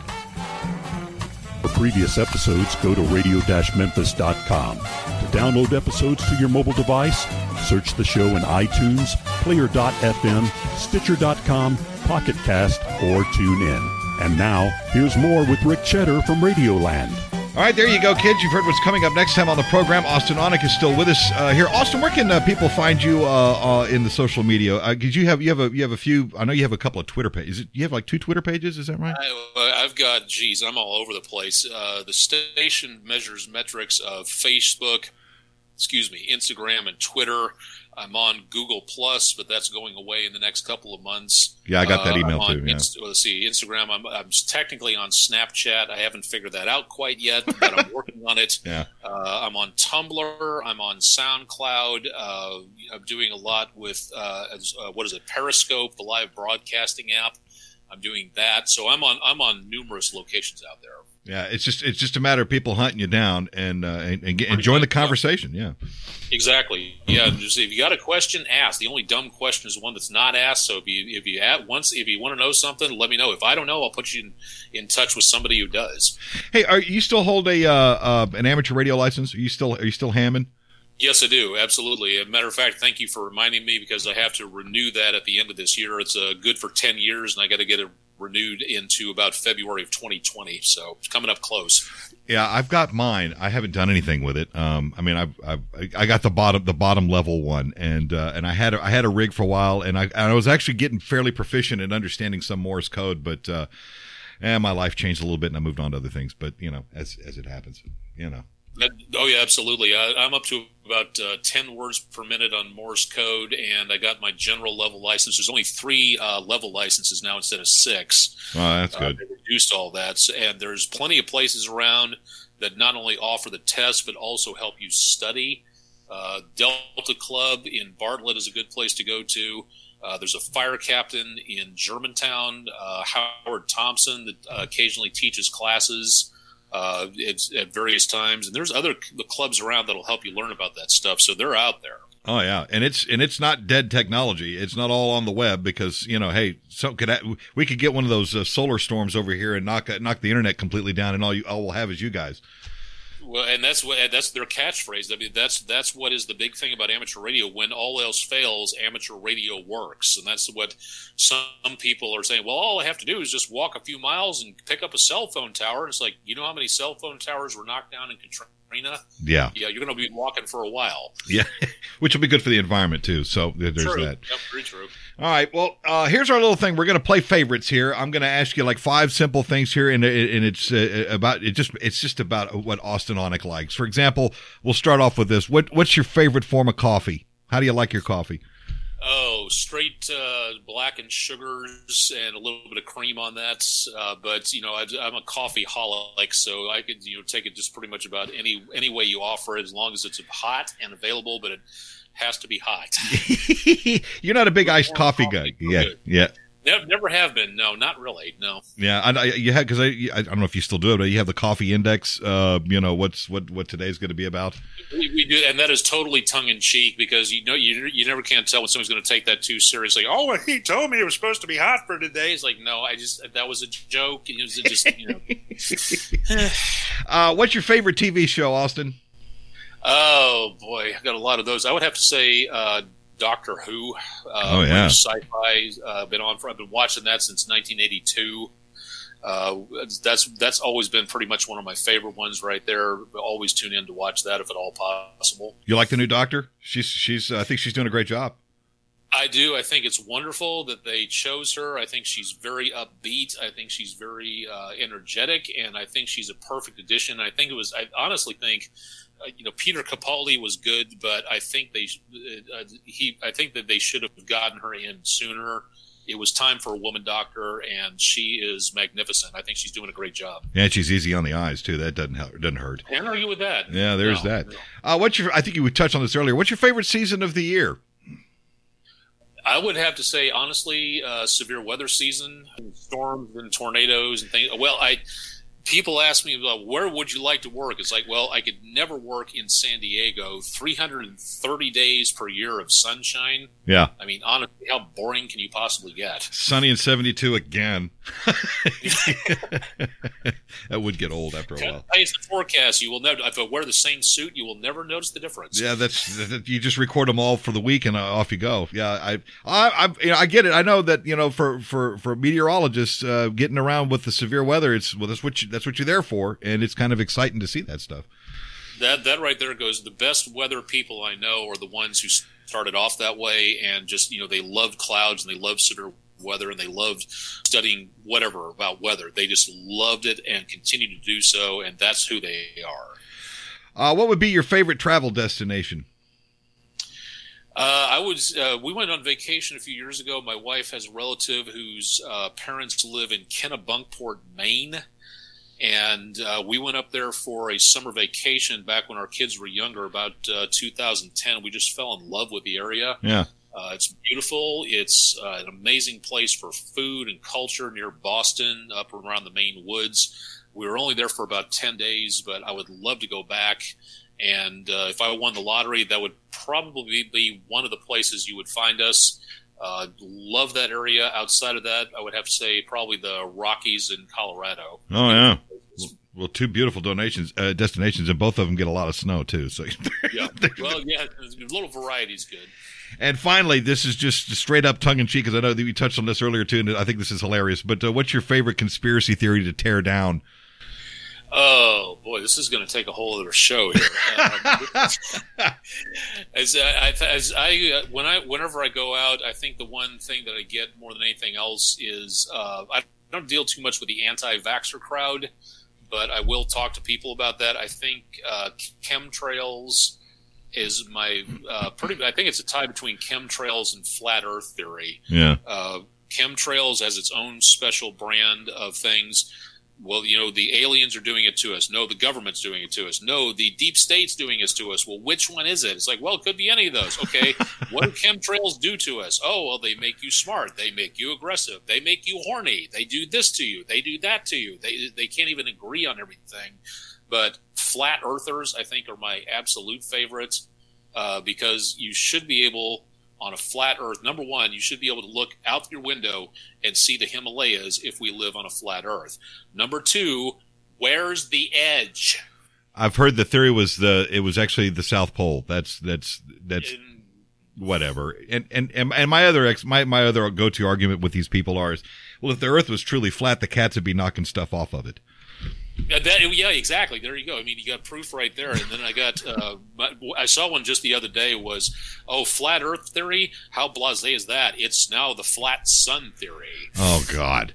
For previous episodes, go to radio dash memphis dot com. To download episodes to your mobile device, search the show in iTunes, player dot f m, stitcher dot com, Pocket Cast, or tune in. And now, here's more with Rick Cheddar from Radioland. All right, there you go, kids. You've heard what's coming up next time on the program. Austin Onek is still with us uh, here. Austin, where can uh, people find you uh, uh, in the social media? Uh, did you have you have a you have a few? I know you have a couple of Twitter pages. You have like two Twitter pages, is that right? I, I've got, geez, I'm all over the place. Uh, the station measures metrics of Facebook, excuse me, Instagram and Twitter. I'm on Google Plus, but that's going away in the next couple of months. Yeah, I got that email uh, too. Yeah. Inst- let's see, Instagram. I'm, I'm technically on Snapchat. I haven't figured that out quite yet, but I'm working on it. Yeah. Uh, I'm on Tumblr. I'm on SoundCloud. Uh, I'm doing a lot with uh, uh, what is it, Periscope, the live broadcasting app. I'm doing that. So I'm on I'm on numerous locations out there. Yeah, it's just it's just a matter of people hunting you down and uh, and, and, get, and join the conversation. Yeah, exactly. Yeah, just if you got a question, ask. The only dumb question is the one that's not asked. So if you if you at once if you want to know something, let me know. If I don't know, I'll put you in, in touch with somebody who does. Hey, are you still hold a uh, uh, an amateur radio license? Are you still are you still hamming? Yes, I do. Absolutely. As a matter of fact, thank you for reminding me, because I have to renew that at the end of this year. It's uh, good for ten years, and I got to get it renewed into about February of twenty twenty. So it's coming up close. Yeah, I've got mine. I haven't done anything with it. Um, I mean, I've, I've I got the bottom the bottom level one, and uh, and I had a, I had a rig for a while, and I and I was actually getting fairly proficient in understanding some Morse code, but uh, and my life changed a little bit, and I moved on to other things. But you know, as as it happens, you know. That, oh, yeah, absolutely. I, I'm up to about uh, ten words per minute on Morse code, and I got my general level license. There's only three uh, level licenses now instead of six. Oh, that's good. Uh, they reduced all that. And there's plenty of places around that not only offer the test, but also help you study. Uh, Delta Club in Bartlett is a good place to go to. Uh, there's a fire captain in Germantown, uh, Howard Thompson, that uh, occasionally teaches classes uh, it's, at various times. And there's other the clubs around that'll help you learn about that stuff. So they're out there. Oh yeah, and it's and it's not dead technology. It's not all on the web, because you know, hey, so could I, we could get one of those uh, solar storms over here and knock knock the internet completely down, and all you all we'll have is you guys. Well, and that's what that's their catchphrase. I mean, that's that's what is the big thing about amateur radio. When all else fails, amateur radio works, and that's what some people are saying. Well, all I have to do is just walk a few miles and pick up a cell phone tower. And it's like, you know how many cell phone towers were knocked down in Katrina? Yeah, yeah, you're going to be walking for a while. Yeah, which will be good for the environment too. So there's true. that. Yep, very true. All right. Well, uh, here's our little thing. We're going to play favorites here. I'm going to ask you like five simple things here, and, and it's uh, about it. Just it's just about what Austin Onek likes. For example, we'll start off with this. What What's your favorite form of coffee? How do you like your coffee? Oh, straight uh, black and sugars and a little bit of cream on that. Uh, but you know, I, I'm a coffee holic, so I could you know take it just pretty much about any any way you offer it, as long as it's hot and available. But it has to be hot. You're not a big iced coffee, coffee guy. Yeah, good. yeah. Never, never have been. No, not really. No. Yeah, I, I you had because I, I don't know if you still do it, but you have the coffee index. Uh, you know what's what what today's going to be about. We, we do, and that is totally tongue in cheek, because you know you you never can tell when someone's going to take that too seriously. Oh, well, he told me it was supposed to be hot for today. It's like, no, I just that was a joke. It was just you know. uh, what's your favorite T V show, Austin? Oh boy, I've got a lot of those. I would have to say uh, Doctor Who. Uh, oh yeah, sci-fi. Uh, been on for. I've been watching that since nineteen eighty-two. Uh, that's that's always been pretty much one of my favorite ones right there. Always tune in to watch that if at all possible. You like the new Doctor? She's she's. Uh, I think she's doing a great job. I do. I think it's wonderful that they chose her. I think she's very upbeat. I think she's very uh, energetic, and I think she's a perfect addition. I think it was. I honestly think. Uh, you know, Peter Capaldi was good, but I think they uh, he I think that they should have gotten her in sooner. It was time for a woman doctor, and she is magnificent. I think she's doing a great job. Yeah, she's easy on the eyes too. That doesn't help, doesn't hurt. Can't argue with that. Yeah, there's no, that. No. Uh, what's your? I think you would touch on this earlier. What's your favorite season of the year? I would have to say, honestly, uh, severe weather season, storms and tornadoes and things. Well, I. People ask me, well, where would you like to work? It's like, well, I could never work in San Diego. three hundred thirty days per year of sunshine. Yeah. I mean, honestly, how boring can you possibly get? Sunny and seventy-two again. That would get old after a while. It's the forecast. You will never. If I wear the same suit, you will never notice the difference. Yeah, that's that, you just record them all for the week and uh, off you go. Yeah, I, I, I, you know, I get it. I know that you know for for for meteorologists uh, getting around with the severe weather, it's well, that's what you, that's what you're there for, and it's kind of exciting to see that stuff. That that right there goes. The best weather people I know are the ones who started off that way, and just you know they loved clouds and they loved severe weather and they loved studying whatever about weather. They just loved it and continue to do so, and that's who they are. Uh, what would be your favorite travel destination? Uh, I was. Uh, we went on vacation a few years ago. My wife has a relative whose uh, parents live in Kennebunkport, Maine. And uh, we went up there for a summer vacation back when our kids were younger, about uh, two thousand ten. We just fell in love with the area. Yeah, uh, it's beautiful. It's uh, an amazing place for food and culture near Boston, up around the Maine woods. We were only there for about ten days, but I would love to go back. And uh, if I won the lottery, that would probably be one of the places you would find us. Uh, love that area. Outside of that, I would have to say probably the Rockies in Colorado. Oh, yeah. Well, two beautiful donations, uh, destinations, and both of them get a lot of snow too. So, yeah. Well, yeah, a little variety is good. And finally, this is just straight up tongue in cheek, because I know that we touched on this earlier too, and I think this is hilarious. But uh, what's your favorite conspiracy theory to tear down? Oh boy, this is going to take a whole other show here. Um, as I, as I, when I, whenever I go out, I think the one thing that I get more than anything else is uh, I don't deal too much with the anti-vaxxer crowd, but I will talk to people about that. I think uh, chemtrails is my uh, pretty. I think it's a tie between chemtrails and flat Earth theory. Yeah. Uh, chemtrails has its own special brand of things. Well, you know, the aliens are doing it to us. No, the government's doing it to us. No, the deep state's doing it to us. Well, which one is it? It's like, well, it could be any of those. Okay, what do chemtrails do to us? Oh, well, they make you smart. They make you aggressive. They make you horny. They do this to you. They do that to you. They they can't even agree on everything. But flat earthers, I think, are my absolute favorites uh, because you should be able – on a flat Earth, number one, you should be able to look out your window and see the Himalayas if we live on a flat Earth. Number two, where's the edge? I've heard the theory was the it was actually the South Pole. That's that's that's In, whatever. And and and my other ex my my other go to argument with these people are is, well, if the Earth was truly flat, the cats would be knocking stuff off of it. Yeah, that, yeah, exactly. There you go. I mean, you got proof right there. And then I got, uh, I saw one just the other day was, oh, flat Earth theory. How blasé is that? It's now the flat sun theory. Oh God,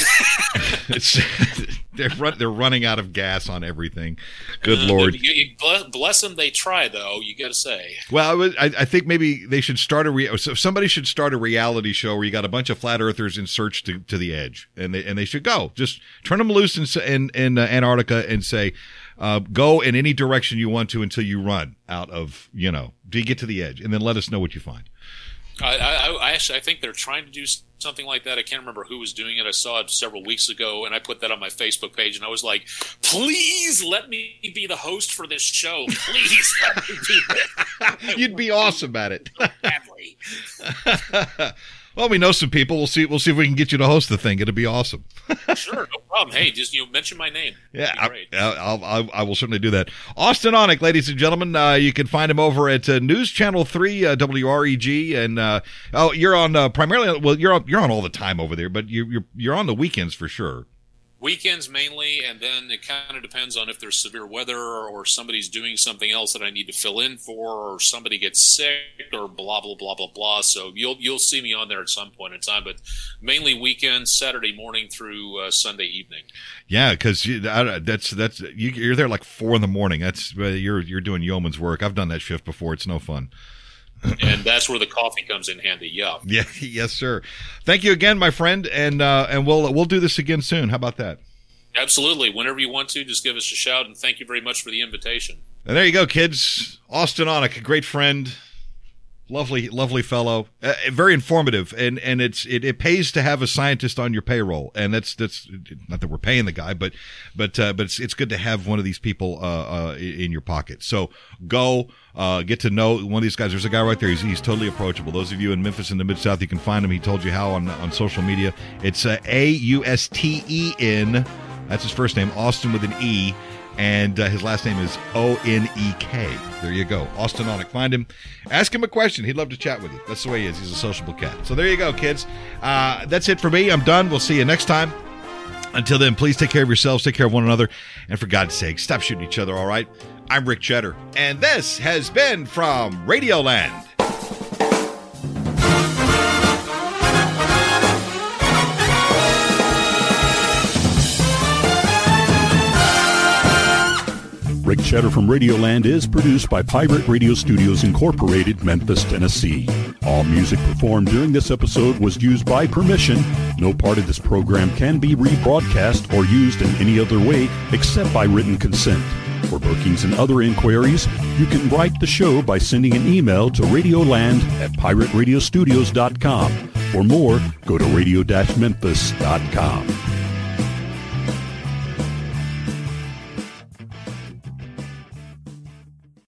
it's they're run, they're running out of gas on everything. Good uh, Lord. You, you bless, bless them. They try though. You got to say. Well, I, was, I, I think maybe they should start a re- so somebody should start a reality show where you got a bunch of flat earthers in search to, to the edge, and they and they should go. Just turn them loose in in, in uh, Antarctica and say, uh, go in any direction you want to until you run out of, you know, do you get to the edge, and then let us know what you find. I, I, I actually I think they're trying to do something like that. I can't remember who was doing it. I saw it several weeks ago, and I put that on my Facebook page, and I was like, please let me be the host for this show. Please let me do this. You'd be awesome at it. Badly. Well, we know some people. We'll see. We'll see if we can get you to host the thing. It'll be awesome. Sure, no problem. Hey, just you know, mention my name. Yeah, I, I'll, I'll, I will certainly do that. Austin Onek, ladies and gentlemen, uh, you can find him over at uh, News Channel Three, uh, W R E G, and uh, oh, you're on uh, primarily. Well, you're on, you're on all the time over there, but you, you're you're on the weekends for sure. Weekends mainly, and then it kind of depends on if there's severe weather or somebody's doing something else that I need to fill in for, or somebody gets sick, or blah blah blah blah blah. So you'll you'll see me on there at some point in time, but mainly weekends, Saturday morning through uh, Sunday evening. Yeah, because you, that's that's you, you're there like four in the morning. That's uh, you're you're doing yeoman's work. I've done that shift before. It's no fun. And that's where the coffee comes in handy. Yeah. Yeah. Yes, sir. Thank you again, my friend, and uh, and we'll we'll do this again soon. How about that? Absolutely. Whenever you want to, just give us a shout, and thank you very much for the invitation. And there you go, kids. Austin Onek, a great friend, lovely, lovely fellow, uh, very informative, and and it's it, it pays to have a scientist on your payroll, and that's that's not that we're paying the guy, but but uh, but it's it's good to have one of these people uh, uh, in your pocket. So go. Uh, get to know one of these guys. There's a guy right there. He's, he's totally approachable. Those of you in Memphis and the Mid-South, you can find him. He told you how on on social media. It's uh, A U S T E N. That's his first name, Austin with an E. And uh, his last name is O N E K. There you go. Austin Onek. Find him. Ask him a question. He'd love to chat with you. That's the way he is. He's a sociable cat. So there you go, kids. Uh, that's it for me. I'm done. We'll see you next time. Until then, please take care of yourselves, take care of one another, and for God's sake, stop shooting each other, all right? I'm Rick Cheddar, and this has been from Radioland. Rick Cheddar from Radioland is produced by Pirate Radio Studios Incorporated, Memphis, Tennessee. All music performed during this episode was used by permission. No part of this program can be rebroadcast or used in any other way except by written consent. For bookings and other inquiries, you can write the show by sending an email to radioland at pirate radio studios dot com. For more, go to radio dash memphis dot com.